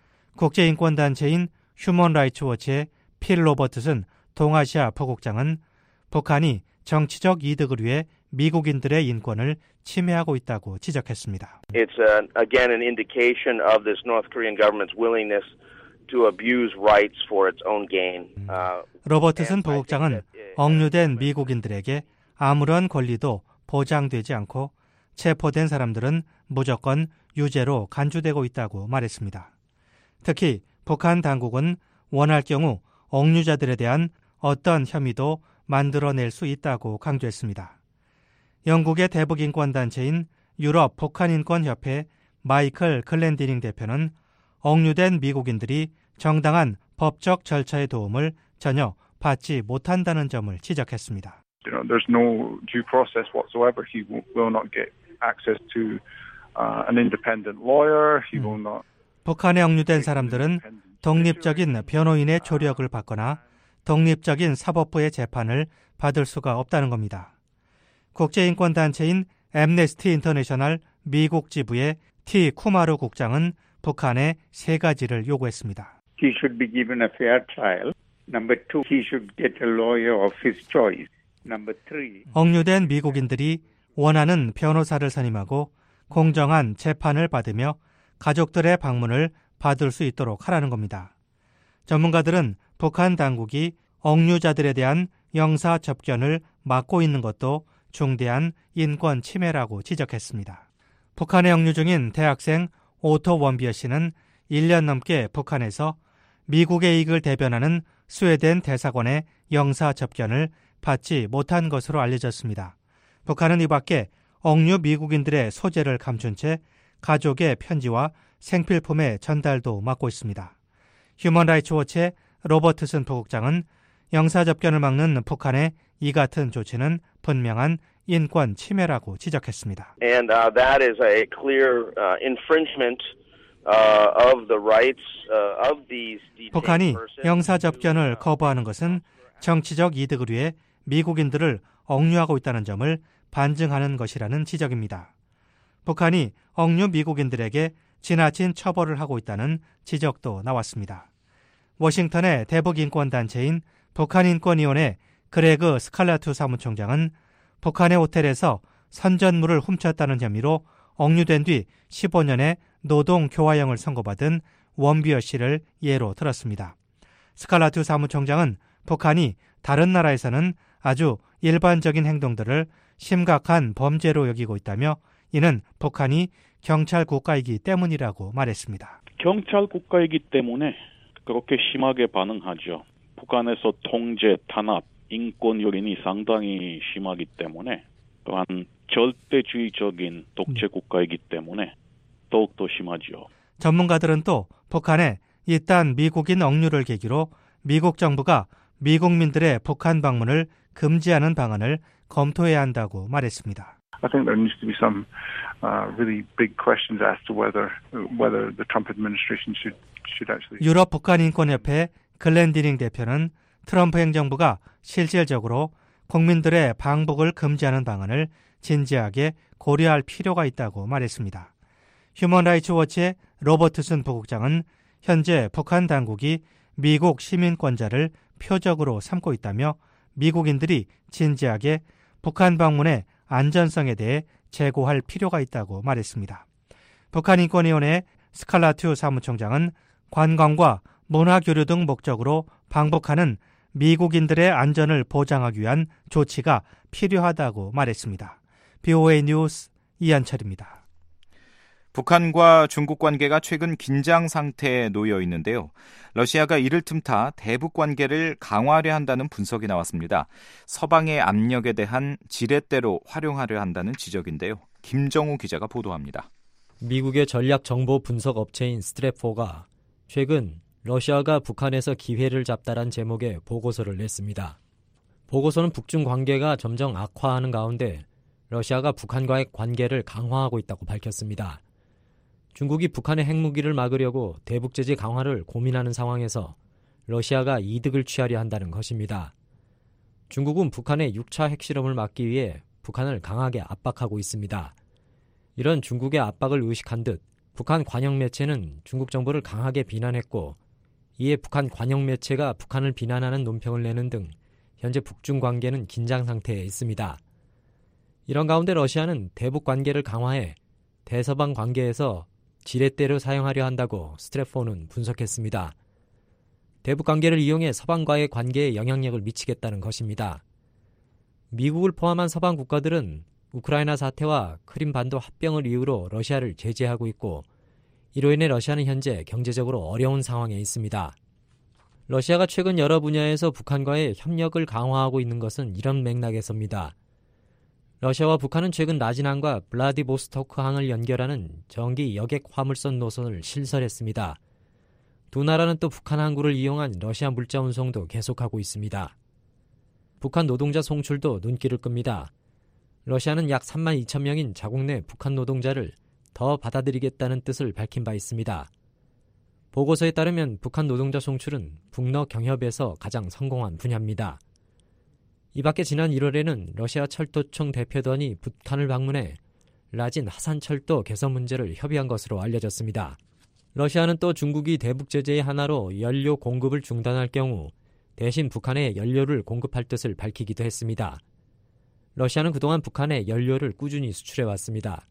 국제인권단체인 휴먼 라이츠 워치의 필 로버트슨 동아시아 부국장은 북한이 정치적 이득을 위해 미국인들의 인권을 침해하고 있다고 지적했습니다. It's again an indication of this North Korean government's willingness to abuse rights for its own gain. 로버트슨 부국장은 억류된 미국인들에게 아무런 권리도 보장되지 않고 체포된 사람들은 무조건 유죄로 간주되고 있다고 말했습니다. 특히 북한 당국은 원할 경우 억류자들에 대한 어떤 혐의도 만들어낼 수 있다고 강조했습니다. 영국의 대북인권단체인 유럽 북한인권협회 마이클 글렌디닝 대표는 억류된 미국인들이 정당한 법적 절차의 도움을 전혀 받지 못한다는 점을 지적했습니다. There's no due process whatsoever. He will not get access to an independent lawyer. He will not. 북한에 억류된 사람들은 독립적인 변호인의 조력을 받거나 독립적인 사법부의 재판을 받을 수가 없다는 겁니다. 국제인권단체인 앰네스티 인터내셔널 미국 지부의 T. 쿠마루 국장은 북한에 3가지를 요구했습니다. He should be given a fair trial. Number 2, he should get a lawyer of his choice. Number 3. 억류된 미국인들이 원하는 변호사를 선임하고 공정한 재판을 받으며 가족들의 방문을 받을 수 있도록 하라는 겁니다. 전문가들은 북한 당국이 억류자들에 대한 영사 접견을 막고 있는 것도 중대한 인권 침해라고 지적했습니다. 북한에 억류 중인 대학생 오토 원비어 씨는 1년 넘게 북한에서 미국의 이익을 대변하는 스웨덴 대사관의 영사 접견을 받지 못한 것으로 알려졌습니다. 북한은 이 밖에 억류 미국인들의 소재를 감춘 채 가족의 편지와 생필품의 전달도 막고 있습니다. 휴먼 라이츠 워치의 로버트슨 부국장은 영사 접견을 막는 북한의 이 같은 조치는 분명한 인권 침해라고 지적했습니다. And that is a clear infringement of the rights of these detained 북한이 persons. 영사 접견을 거부하는 것은 정치적 이득을 위해 미국인들을 억류하고 있다는 점을 반증하는 것이라는 지적입니다. 북한이 억류 미국인들에게 지나친 처벌을 하고 있다는 지적도 나왔습니다. 워싱턴의 대북인권단체인 북한인권위원회 그레그 스칼라투 사무총장은 북한의 호텔에서 선전물을 훔쳤다는 혐의로 억류된 뒤 15년의 노동교화형을 선고받은 원비어 씨를 예로 들었습니다. 스칼라투 사무총장은 북한이 다른 나라에서는 아주 일반적인 행동들을 심각한 범죄로 여기고 있다며 이는 북한이 경찰 국가이기 때문이라고 말했습니다. 경찰 국가이기 때문에 그렇게 심하게 반응하죠. 북한에서 통제, 탄압, 인권 요인이 상당히 심하기 때문에 또한 절대주의적인 독재 국가이기 때문에 더욱더 심하죠. 전문가들은 또 북한에 이딴 미국인 억류를 계기로 미국 정부가 미국민들의 북한 방문을 금지하는 방안을 검토해야 한다고 말했습니다. I think there needs to be some really big questions as to whether the Trump administration should actually. 유럽 북한인권협회 글렌디닝 대표는 트럼프 행정부가 실질적으로 국민들의 방북을 금지하는 방안을 진지하게 고려할 필요가 있다고 말했습니다. 휴먼라이츠 워치의 로버트슨 부국장은 현재 북한 당국이 미국 시민권자를 표적으로 삼고 있다며 미국인들이 진지하게 북한 방문의 안전성에 대해 재고할 필요가 있다고 말했습니다. 북한인권위원회 스칼라튜 사무총장은 관광과 문화교류 등 목적으로 방북하는 미국인들의 안전을 보장하기 위한 조치가 필요하다고 말했습니다. BOA 뉴스 이한철입니다. 북한과 중국 관계가 최근 긴장 상태에 놓여 있는데요. 러시아가 이를 틈타 대북 관계를 강화하려 한다는 분석이 나왔습니다. 서방의 압력에 대한 지렛대로 활용하려 한다는 지적인데요. 김정우 기자가 보도합니다. 미국의 전략 정보 분석 업체인 스트랩4가 최근 러시아가 북한에서 기회를 잡다란 제목의 보고서를 냈습니다. 보고서는 북중 관계가 점점 악화하는 가운데 러시아가 북한과의 관계를 강화하고 있다고 밝혔습니다. 중국이 북한의 핵무기를 막으려고 대북 제재 강화를 고민하는 상황에서 러시아가 이득을 취하려 한다는 것입니다. 중국은 북한의 6차 핵실험을 막기 위해 북한을 강하게 압박하고 있습니다. 이런 중국의 압박을 의식한 듯 북한 관영 매체는 중국 정부를 강하게 비난했고 이에 북한 관영 매체가 북한을 비난하는 논평을 내는 등 현재 북중 관계는 긴장 상태에 있습니다. 이런 가운데 러시아는 대북 관계를 강화해 대서방 관계에서 지렛대로 사용하려 한다고 스트랩4는 분석했습니다. 대북 관계를 이용해 서방과의 관계에 영향력을 미치겠다는 것입니다. 미국을 포함한 서방 국가들은 우크라이나 사태와 크림반도 합병을 이유로 러시아를 제재하고 있고 이로 인해 러시아는 현재 경제적으로 어려운 상황에 있습니다. 러시아가 최근 여러 분야에서 북한과의 협력을 강화하고 있는 것은 이런 맥락에서입니다. 러시아와 북한은 최근 나진항과 블라디보스토크항을 연결하는 전기 여객 화물선 노선을 신설했습니다. 두 나라는 또 북한 항구를 이용한 러시아 물자 운송도 계속하고 있습니다. 북한 노동자 송출도 눈길을 끕니다. 러시아는 약 3만 2천 명인 자국 내 북한 노동자를 더 받아들이겠다는 뜻을 밝힌 바 있습니다. 보고서에 따르면 북한 노동자 송출은 북러 경협에서 가장 성공한 분야입니다. 이 밖에 지난 1월에는 러시아 철도청 대표단이 북한을 방문해 라진 하산철도 개선 문제를 협의한 것으로 알려졌습니다. 러시아는 또 중국이 대북 제재의 하나로 연료 공급을 중단할 경우 대신 북한에 연료를 공급할 뜻을 밝히기도 했습니다. 러시아는 그동안 북한에 연료를 꾸준히 수출해왔습니다.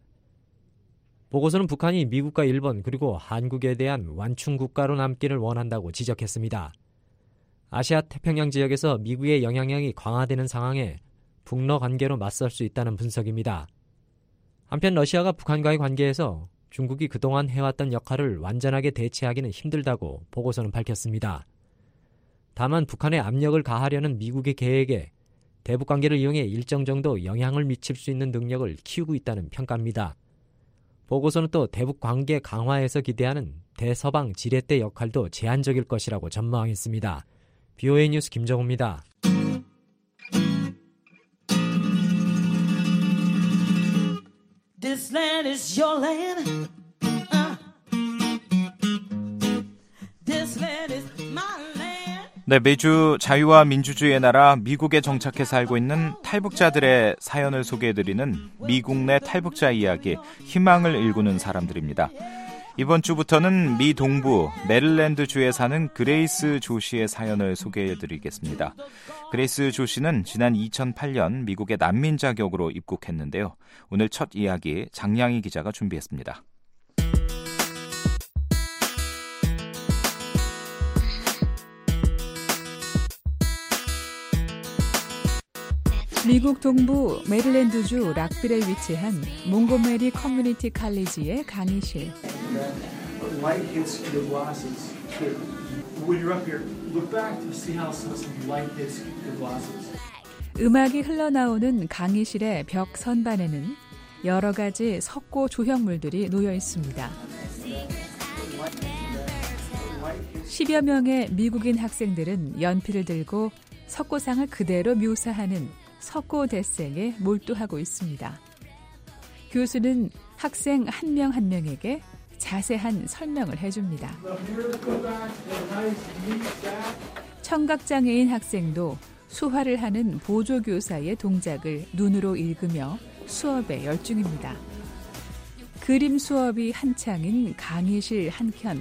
보고서는 북한이 미국과 일본 그리고 한국에 대한 완충 국가로 남기를 원한다고 지적했습니다. 아시아 태평양 지역에서 미국의 영향력이 강화되는 상황에 북러 관계로 맞설 수 있다는 분석입니다. 한편 러시아가 북한과의 관계에서 중국이 그동안 해왔던 역할을 완전하게 대체하기는 힘들다고 보고서는 밝혔습니다. 다만 북한에 압력을 가하려는 미국의 계획에 대북 관계를 이용해 일정 정도 영향을 미칠 수 있는 능력을 키우고 있다는 평가입니다. 보고서는 또 대북 관계 강화에서 기대하는 대서방 지렛대 역할도 제한적일 것이라고 전망했습니다. BOA 뉴스 김정우입니다. This land is your land. This land is my land. 네, 매주 자유와 민주주의의 나라 미국에 정착해 살고 있는 탈북자들의 사연을 소개해드리는 미국 내 탈북자 이야기, 희망을 일구는 사람들입니다. 이번 주부터는 미 동부 메릴랜드주에 사는 그레이스 조 씨의 사연을 소개해드리겠습니다. 그레이스 조 씨는 지난 2008년 미국의 난민 자격으로 입국했는데요. 오늘 첫 이야기 장량희 기자가 준비했습니다. 미국 동부 메릴랜드주 락빌에 위치한 몽고메리 커뮤니티 칼리지의 강의실. 음악이 흘러나오는 강의실의 벽 선반에는 여러 가지 석고 조형물들이 놓여 있습니다. 10여 명의 미국인 학생들은 연필을 들고 석고상을 그대로 묘사하는 석고 데생에 몰두하고 있습니다. 교수는 학생 한 명 한 명에게 자세한 설명을 해줍니다. 청각장애인 학생도 수화를 하는 보조교사의 동작을 눈으로 읽으며 수업에 열중입니다. 그림 수업이 한창인 강의실 한켠.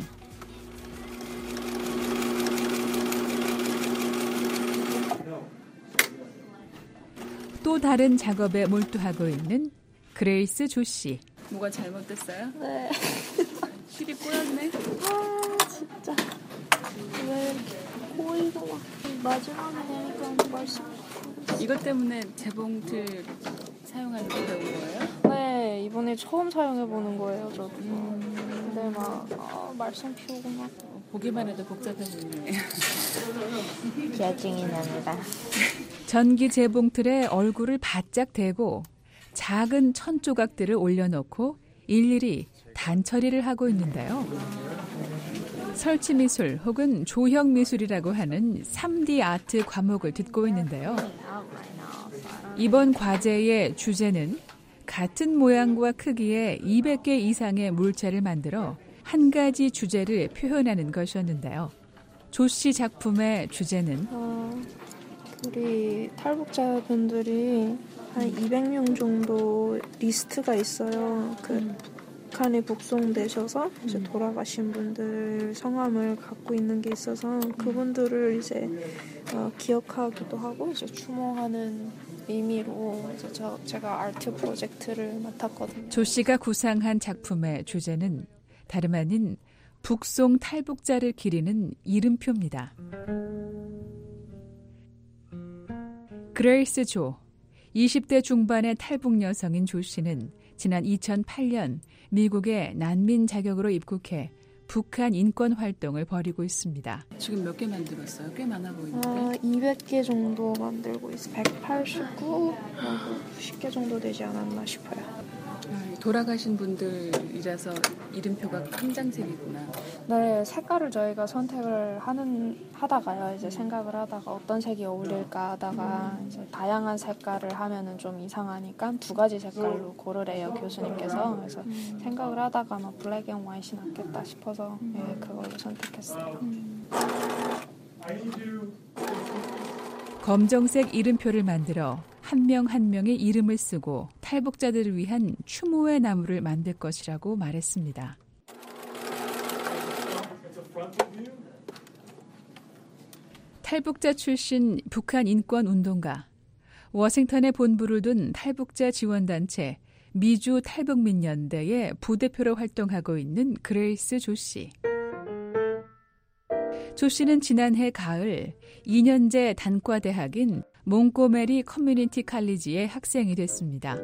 또 다른 작업에 몰두하고 있는 그레이스 조 씨. 뭐가 잘못됐어요? 네. 실이 꼬였네. 아 진짜 왜 고의로 막 마지막에 되니까 말씀. 이것 때문에 재봉틀 사용하는 거 배운 거예요? 네, 이번에 처음 사용해보는 거예요, 저도. 근데 막 말썽 피우고 막. 보기만 해도 복잡해 보이네요. 짜증이 납니다. 전기 재봉틀에 얼굴을 바짝 대고 작은 천 조각들을 올려놓고 일일이 단처리를 하고 있는데요. 설치미술 혹은 조형미술이라고 하는 3D 아트 과목을 듣고 있는데요. 이번 과제의 주제는 같은 모양과 크기의 200개 이상의 물체를 만들어 한 가지 주제를 표현하는 것이었는데요. 조 씨 작품의 주제는 우리 탈북자분들이 한 200명 정도 리스트가 있어요. 북한에 북송되셔서 이제 돌아가신 분들 성함을 갖고 있는 게 있어서 그분들을 이제 기억하기도 하고 이제 추모하는 의미로 이제 제가 아트 프로젝트를 맡았거든요. 조 씨가 구상한 작품의 주제는 다름 아닌 북송 탈북자를 기리는 이름표입니다. 그레이스 조, 20대 중반의 탈북 여성인 조 씨는 지난 2008년 미국에 난민 자격으로 입국해 북한 인권 활동을 벌이고 있습니다. 지금 몇 개 만들었어요? 꽤 많아 보이는데. 200개 정도 만들고 있어요. 189, 90개 정도 되지 않았나 싶어요. 돌아가신 분들이라서 이름표가 흰장색이구나. 네, 색깔을 저희가 선택을 하다가요. 이제 생각을 하다가 어떤 색이 어울릴까 하다가 이제 다양한 색깔을 하면은 좀 이상하니까 2가지 색깔로 고르래요, 교수님께서. 그래서 생각을 하다가 블랙 앤 화이트이 낫겠다 싶어서 그걸로 선택했어요. 검정색 이름표를 만들어 한 명 한 명의 이름을 쓰고 탈북자들을 위한 추모의 나무를 만들 것이라고 말했습니다. 탈북자 출신 북한 인권운동가, 워싱턴에 본부를 둔 탈북자 지원단체 미주 탈북민연대의 부대표로 활동하고 있는 그레이스 조 씨. 조 씨는 지난해 가을 2년제 단과대학인 몽고메리 커뮤니티 칼리지의 학생이 됐습니다.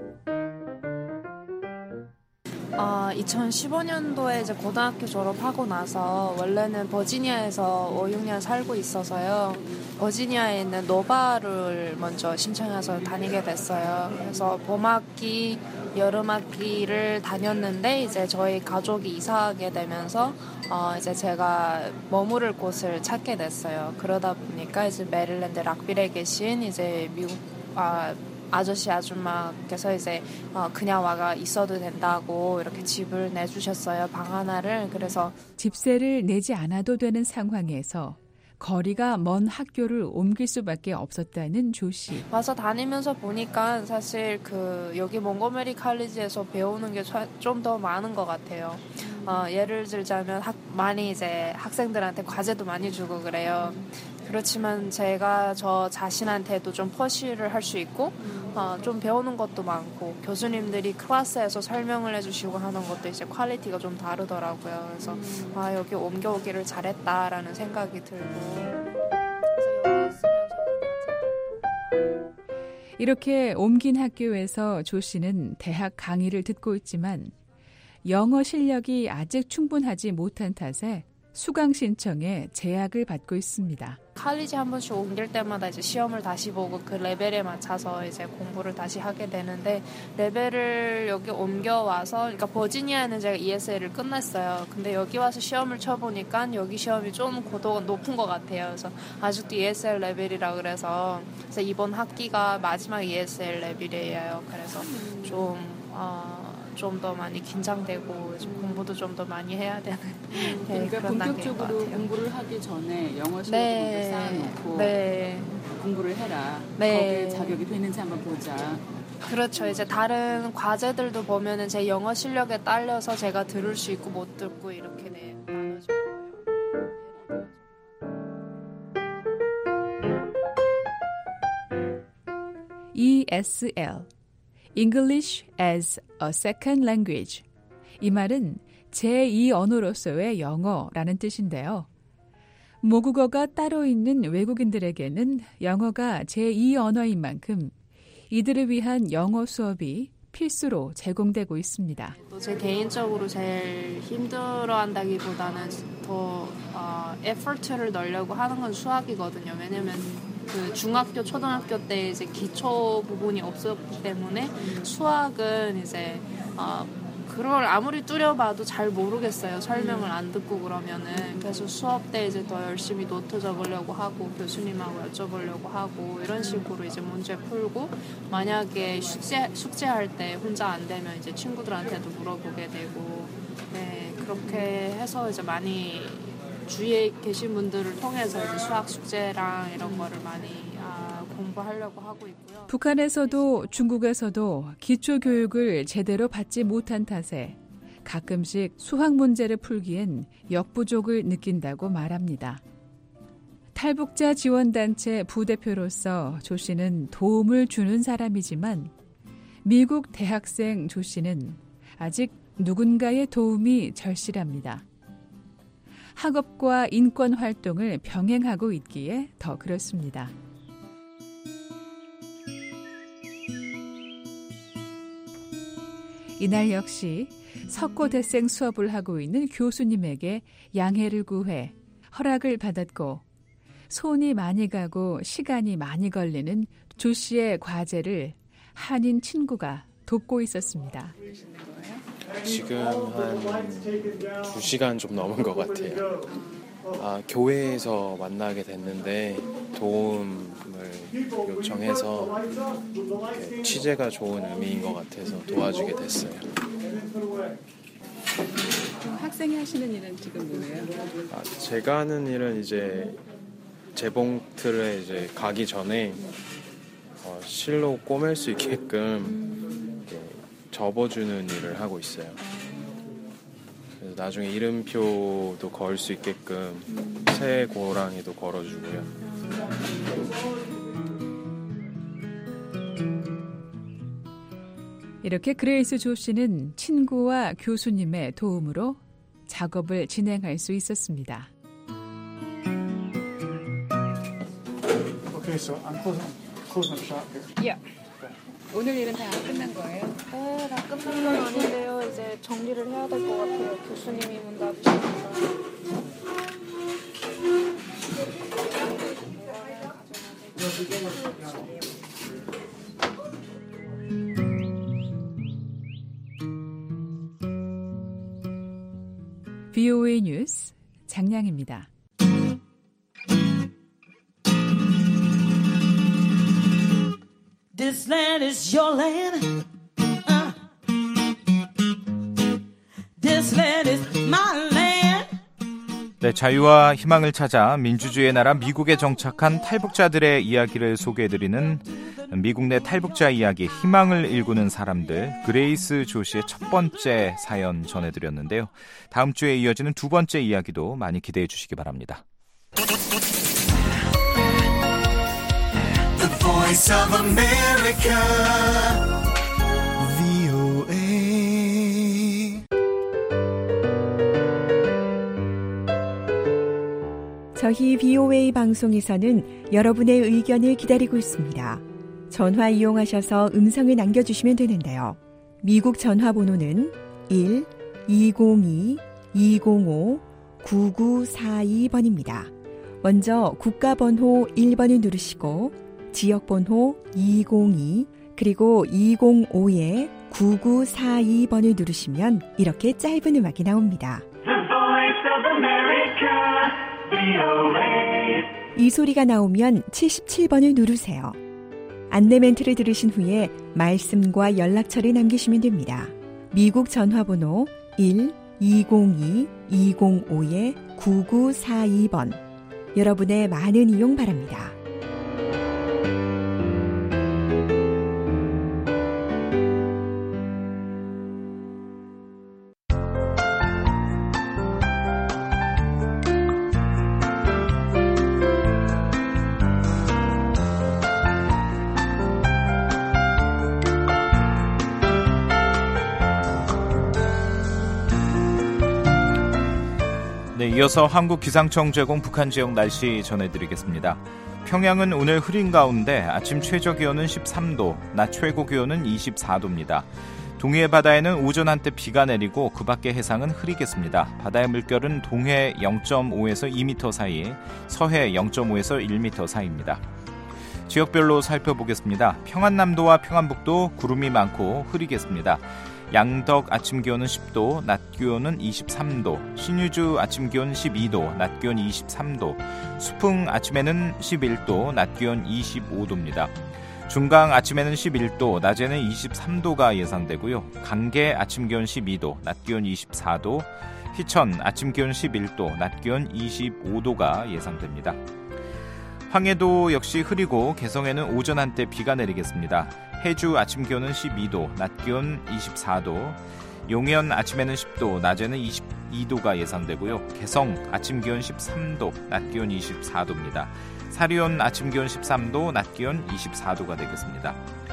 2015년도에 이제 고등학교 졸업하고 나서 원래는 버지니아에서 5, 6년 살고 있어서요. 버지니아에 있는 노바를 먼저 신청해서 다니게 됐어요. 그래서 봄학기, 여름학기를 다녔는데 이제 저희 가족이 이사하게 되면서 이제 제가 머무를 곳을 찾게 됐어요. 그러다 보니까 이제 메릴랜드 락빌에 계신 이제 미국 아저씨 아줌마께서 이제 그냥 와가 있어도 된다고 이렇게 집을 내주셨어요. 방 하나를. 그래서 집세를 내지 않아도 되는 상황에서 거리가 먼 학교를 옮길 수밖에 없었다는 조 씨. 와서 다니면서 보니까 사실 여기 몽고메리 칼리지에서 배우는 게 좀 더 많은 것 같아요. 예를 들자면 많이 이제 학생들한테 과제도 많이 주고 그래요. 그렇지만 제가 저 자신한테도 좀 퍼시를 할 수 있고 좀 배우는 것도 많고 교수님들이 클래스에서 설명을 해주시고 하는 것도 이제 퀄리티가 좀 다르더라고요. 그래서 여기 옮겨오기를 잘했다라는 생각이 들고. 이렇게 옮긴 학교에서 조 씨는 대학 강의를 듣고 있지만 영어 실력이 아직 충분하지 못한 탓에 수강 신청에 제약을 받고 있습니다. 칼리지 한 번씩 옮길 때마다 이제 시험을 다시 보고 그 레벨에 맞춰서 이제 공부를 다시 하게 되는데 레벨을 여기 옮겨와서 그러니까 버지니아에는 제가 ESL을 끝냈어요. 근데 여기 와서 시험을 쳐보니까 여기 시험이 좀 고도가 높은 것 같아요. 그래서 아직도 ESL 레벨이라 그래서 이번 학기가 마지막 ESL 레벨이에요. 그래서 좀 더 많이 긴장되고 공부도 좀 더 많이 해야 되는 그러니까 그런 본격적으로 공부를 하기 전에 영어 실력을 먼저 쌓아놓고 공부를 해라. 거기에 자격이 되는지 한번 보자. 그렇죠. 이제 다른 과제들도 보면은 제 영어 실력에 딸려서 제가 들을 수 있고 못 듣고 이렇게 나눠져. ESL English as a Second Language. 이 말은 제2 언어로서의 영어라는 뜻인데요. 모국어가 따로 있는 외국인들에게는 영어가 제2 언어인 만큼 이들을 위한 영어 수업이 필수로 제공되고 있습니다. 제 개인적으로 제일 힘들어한다기보다는 더 에포트를 넣으려고 하는 건 수학이거든요. 왜냐면 그 중학교, 초등학교 때 이제 기초 부분이 없었기 때문에 수학은 이제 그걸 아무리 뚜려봐도 잘 모르겠어요. 설명을 안 듣고 그러면은. 그래서 수업 때 이제 더 열심히 노트 적으려고 하고 교수님하고 여쭤보려고 하고 이런 식으로 이제 문제 풀고 만약에 숙제할 때 혼자 안 되면 이제 친구들한테도 물어보게 되고 그렇게 해서 이제 많이 주위에 계신 분들을 통해서 이제 수학 숙제랑 이런 거를 많이 공부하려고 하고 있고요. 북한에서도 중국에서도 기초 교육을 제대로 받지 못한 탓에 가끔씩 수학 문제를 풀기엔 역부족을 느낀다고 말합니다. 탈북자 지원단체 부대표로서 조 씨는 도움을 주는 사람이지만 미국 대학생 조 씨는 아직 누군가의 도움이 절실합니다. 학업과 인권 활동을 병행하고 있기에 더 그렇습니다. 이날 역시 석고대생 수업을 하고 있는 교수님에게 양해를 구해 허락을 받았고 손이 많이 가고 시간이 많이 걸리는 조 씨의 과제를 한인 친구가 돕고 있었습니다. 지금 한 2시간 좀 넘은 것 같아요. 교회에서 만나게 됐는데 도움을 요청해서 취재가 좋은 의미인 것 같아서 도와주게 됐어요. 학생이 하시는 일은 지금 뭐예요? 제가 하는 일은 이제 재봉틀에 이제 가기 전에 실로 꼬맬 수 있게끔 접어주는 일을 하고 있어요. 그래서 나중에 이름표도 걸 수 있게끔 새 고랑이도 걸어주고요. 이렇게 그레이스 조 씨는 친구와 교수님의 도움으로 작업을 진행할 수 있었습니다. Okay, so I'm closing up shop here. Yeah. 오늘 일은 다 끝난 거예요? 네, 다 끝난 건 아닌데요. 이제 정리를 해야 될 것 같아요. 교수님이 문 닫으시니까. VOA 뉴스 장량입니다. This land is your land. This land is my land. 네, 자유와 희망을 찾아 민주주의의 나라 미국에 정착한 탈북자들의 이야기를 소개해드리는 미국 내 탈북자 이야기 희망을 일구는 사람들 그레이스 조 씨의 첫 번째 사연 전해드렸는데요. 다음 주에 이어지는 두 번째 이야기도 많이 기대해 주시기 바랍니다. The Voice of America, VOA. 저희 VOA 방송에서는 여러분의 의견을 기다리고 있습니다. 전화 이용하셔서 음성을 남겨주시면 되는데요. 미국 전화번호는 1-202-205-9942번입니다. 먼저 국가번호 1번을 누르시고 지역번호 202 그리고 205-9942번을 누르시면 이렇게 짧은 음악이 나옵니다. 이 소리가 나오면 77번을 누르세요. 안내 멘트를 들으신 후에 말씀과 연락처를 남기시면 됩니다. 미국 전화번호 1-202-205-9942번. 여러분의 많은 이용 바랍니다. 네, 이어서 한국기상청 제공 북한 지역 날씨 전해드리겠습니다. 평양은 오늘 흐린 가운데 아침 최저 기온은 13도, 낮 최고 기온은 24도입니다. 동해 바다에는 오전 한때 비가 내리고 그 밖의 해상은 흐리겠습니다. 바다의 물결은 동해 0.5에서 2m 사이, 서해 0.5에서 1m 사이입니다. 지역별로 살펴보겠습니다. 평안남도와 평안북도 구름이 많고 흐리겠습니다. 양덕 아침 기온은 10도, 낮 기온은 23도, 신유주 아침 기온 12도, 낮 기온 23도, 수풍 아침에는 11도, 낮 기온 25도입니다. 중강 아침에는 11도, 낮에는 23도가 예상되고요. 강계 아침 기온 12도, 낮 기온 24도, 희천 아침 기온 11도, 낮 기온 25도가 예상됩니다. 황해도 역시 흐리고 개성에는 오전 한때 비가 내리겠습니다. 해주 아침 기온은 12도, 낮 기온 24도, 용현 아침에는 10도, 낮에는 22도가 예상되고요. 개성 아침 기온 13도, 낮 기온 24도입니다. 사리온 아침 기온 13도, 낮 기온 24도가 되겠습니다.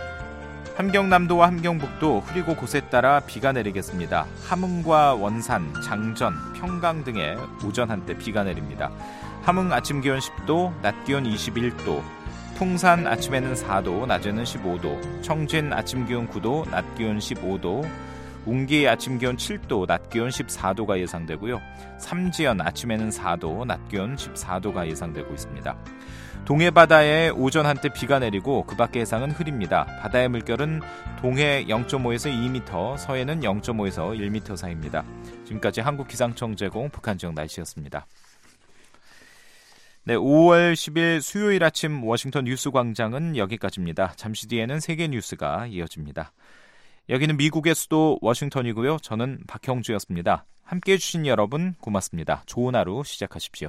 함경남도와 함경북도 흐리고 곳에 따라 비가 내리겠습니다. 함흥과 원산, 장전, 평강 등에 오전 한때 비가 내립니다. 함흥 아침 기온 10도, 낮 기온 21도, 풍산 아침에는 4도, 낮에는 15도, 청진 아침 기온 9도, 낮 기온 15도, 웅기 아침 기온 7도, 낮 기온 14도가 예상되고요. 삼지연 아침에는 4도, 낮 기온 14도가 예상되고 있습니다. 동해 바다에 오전 한때 비가 내리고 그 밖의 해상은 흐립니다. 바다의 물결은 동해 0.5에서 2m, 서해는 0.5에서 1m 사이입니다. 지금까지 한국기상청 제공 북한 지역 날씨였습니다. 네, 5월 10일 수요일 아침 워싱턴 뉴스 광장은 여기까지입니다. 잠시 뒤에는 세계 뉴스가 이어집니다. 여기는 미국의 수도 워싱턴이고요. 저는 박형주였습니다. 함께해 주신 여러분 고맙습니다. 좋은 하루 시작하십시오.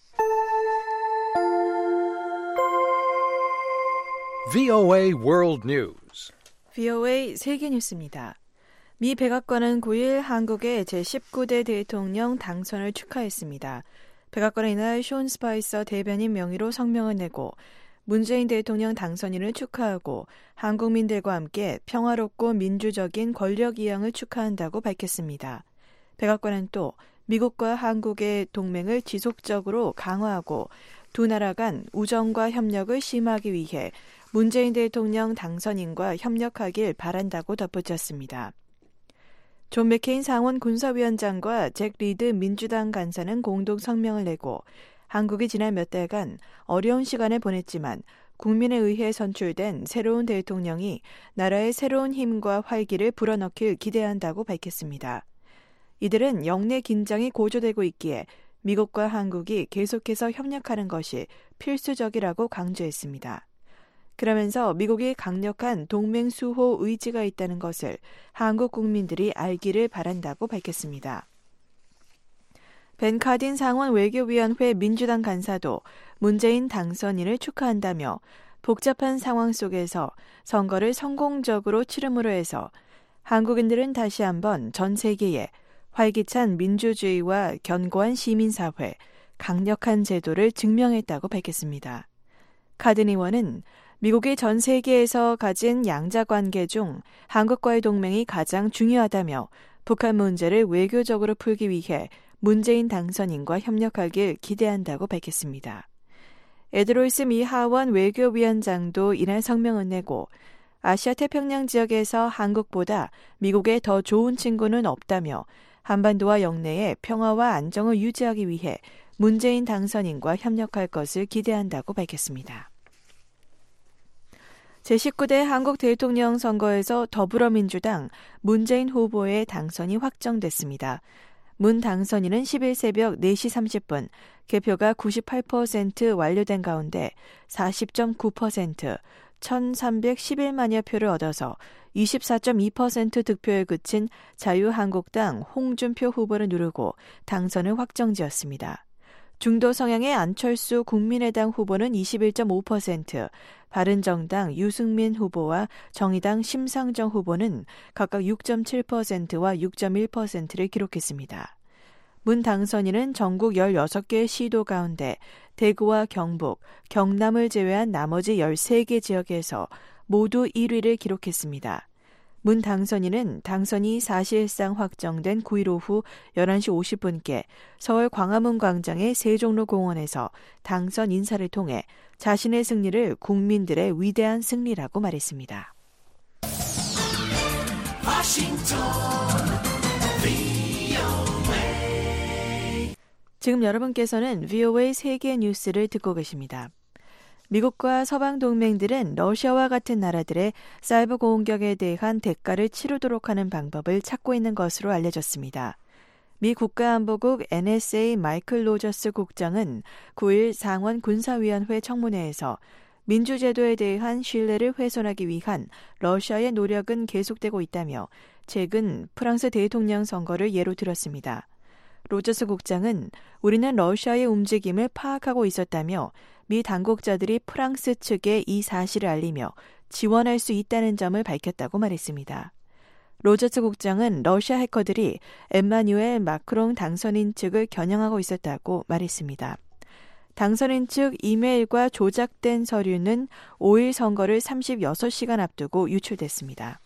VOA World News. VOA 세계 뉴스입니다. 미 백악관은 9일 한국의 제19대 대통령 당선을 축하했습니다. 백악관은 이날 숀 스파이서 대변인 명의로 성명을 내고 문재인 대통령 당선인을 축하하고 한국민들과 함께 평화롭고 민주적인 권력 이양을 축하한다고 밝혔습니다. 백악관은 또 미국과 한국의 동맹을 지속적으로 강화하고 두 나라 간 우정과 협력을 심화하기 위해 문재인 대통령 당선인과 협력하길 바란다고 덧붙였습니다. 존 맥케인 상원 군사위원장과 잭 리드 민주당 간사는 공동 성명을 내고 한국이 지난 몇 달간 어려운 시간을 보냈지만 국민에 의해 선출된 새로운 대통령이 나라의 새로운 힘과 활기를 불어넣길 기대한다고 밝혔습니다. 이들은 영내 긴장이 고조되고 있기에 미국과 한국이 계속해서 협력하는 것이 필수적이라고 강조했습니다. 그러면서 미국이 강력한 동맹 수호 의지가 있다는 것을 한국 국민들이 알기를 바란다고 밝혔습니다. 벤 카딘 상원 외교위원회 민주당 간사도 문재인 당선인을 축하한다며 복잡한 상황 속에서 선거를 성공적으로 치름으로 해서 한국인들은 다시 한번 전 세계에 활기찬 민주주의와 견고한 시민사회, 강력한 제도를 증명했다고 밝혔습니다. 카든 의원은 미국이 전 세계에서 가진 양자관계 중 한국과의 동맹이 가장 중요하다며 북한 문제를 외교적으로 풀기 위해 문재인 당선인과 협력하길 기대한다고 밝혔습니다. 에드로이스 미 하원 외교위원장도 이날 성명을 내고 아시아 태평양 지역에서 한국보다 미국에 더 좋은 친구는 없다며 한반도와 영내의 평화와 안정을 유지하기 위해 문재인 당선인과 협력할 것을 기대한다고 밝혔습니다. 제19대 한국 대통령 선거에서 더불어민주당 문재인 후보의 당선이 확정됐습니다. 문 당선인은 10일 새벽 4시 30분 개표가 98% 완료된 가운데 40.9%, 1,311만여 표를 얻어서 24.2% 득표에 그친 자유한국당 홍준표 후보를 누르고 당선을 확정지었습니다. 중도 성향의 안철수 국민의당 후보는 21.5%, 바른정당 유승민 후보와 정의당 심상정 후보는 각각 6.7%와 6.1%를 기록했습니다. 문 당선인은 전국 16개의 시도 가운데 대구와 경북, 경남을 제외한 나머지 13개 지역에서 모두 1위를 기록했습니다. 문 당선인은 당선이 사실상 확정된 9일 오후 11시 50분께 서울 광화문 광장의 세종로 공원에서 당선 인사를 통해 자신의 승리를 국민들의 위대한 승리라고 말했습니다. 지금 여러분께서는 VOA 세계 뉴스를 듣고 계십니다. 미국과 서방 동맹들은 러시아와 같은 나라들의 사이버 공격에 대한 대가를 치르도록 하는 방법을 찾고 있는 것으로 알려졌습니다. 미 국가안보국 NSA 마이클 로저스 국장은 9일 상원 군사위원회 청문회에서 민주제도에 대한 신뢰를 훼손하기 위한 러시아의 노력은 계속되고 있다며 최근 프랑스 대통령 선거를 예로 들었습니다. 로저스 국장은 우리는 러시아의 움직임을 파악하고 있었다며 미 당국자들이 프랑스 측에 이 사실을 알리며 지원할 수 있다는 점을 밝혔다고 말했습니다. 로저스 국장은 러시아 해커들이 엠마뉴엘 마크롱 당선인 측을 겨냥하고 있었다고 말했습니다. 당선인 측 이메일과 조작된 서류는 5일 선거를 36시간 앞두고 유출됐습니다.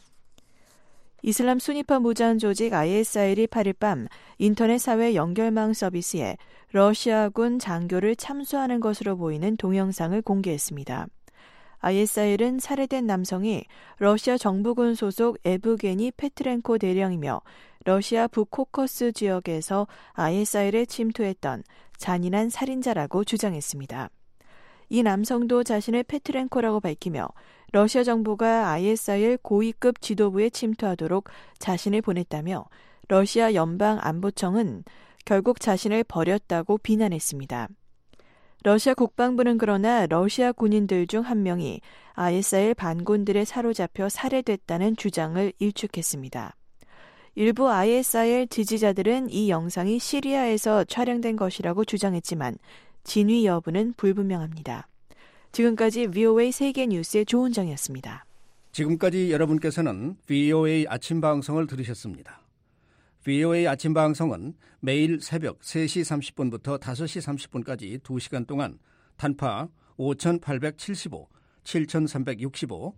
이슬람 수니파 무장 조직 ISIL이 8일 밤 인터넷 사회 연결망 서비스에 러시아군 장교를 참수하는 것으로 보이는 동영상을 공개했습니다. ISIL은 살해된 남성이 러시아 정부군 소속 에브게니 페트렌코 대령이며 러시아 북코커스 지역에서 ISIL에 침투했던 잔인한 살인자라고 주장했습니다. 이 남성도 자신을 페트렌코라고 밝히며 러시아 정부가 ISIL 고위급 지도부에 침투하도록 자신을 보냈다며 러시아 연방안보청은 결국 자신을 버렸다고 비난했습니다. 러시아 국방부는 그러나 러시아 군인들 중 한 명이 ISIL 반군들에 사로잡혀 살해됐다는 주장을 일축했습니다. 일부 ISIL 지지자들은 이 영상이 시리아에서 촬영된 것이라고 주장했지만 진위 여부는 불분명합니다. 지금까지 VOA 세계 뉴스의 조은정이었습니다. 지금까지 여러분께서는 VOA 아침 방송을 들으셨습니다. VOA 아침 방송은 매일 새벽 3시 30분부터 5시 30분까지 2시간 동안 단파 5,875, 7,365,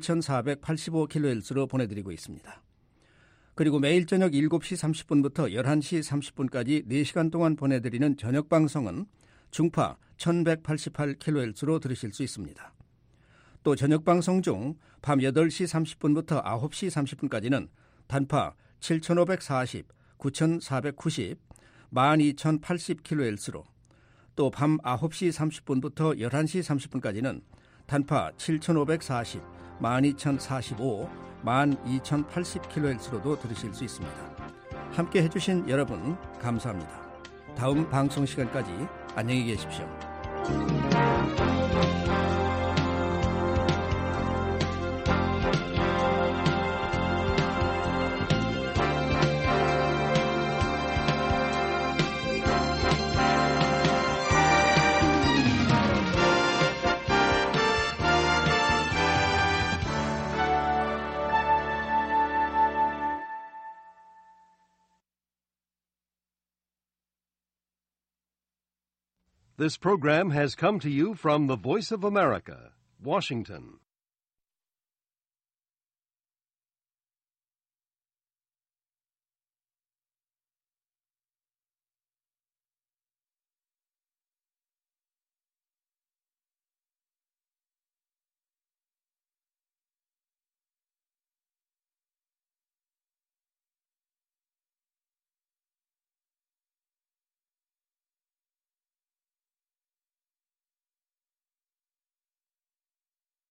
7,485kHz로 보내드리고 있습니다. 그리고 매일 저녁 7시 30분부터 11시 30분까지 4시간 동안 보내드리는 저녁 방송은 중파 1188kHz로 들으실 수 있습니다. 또 저녁 방송 중 밤 8시 30분부터 9시 30분까지는 단파 7540, 9490, 12080kHz로 또 밤 9시 30분부터 11시 30분까지는 단파 7540, 12045, 12080kHz로도 들으실 수 있습니다. 함께 해주신 여러분 감사합니다. 다음 방송 시간까지 안녕히 계십시오. This program has come to you from the Voice of America, Washington.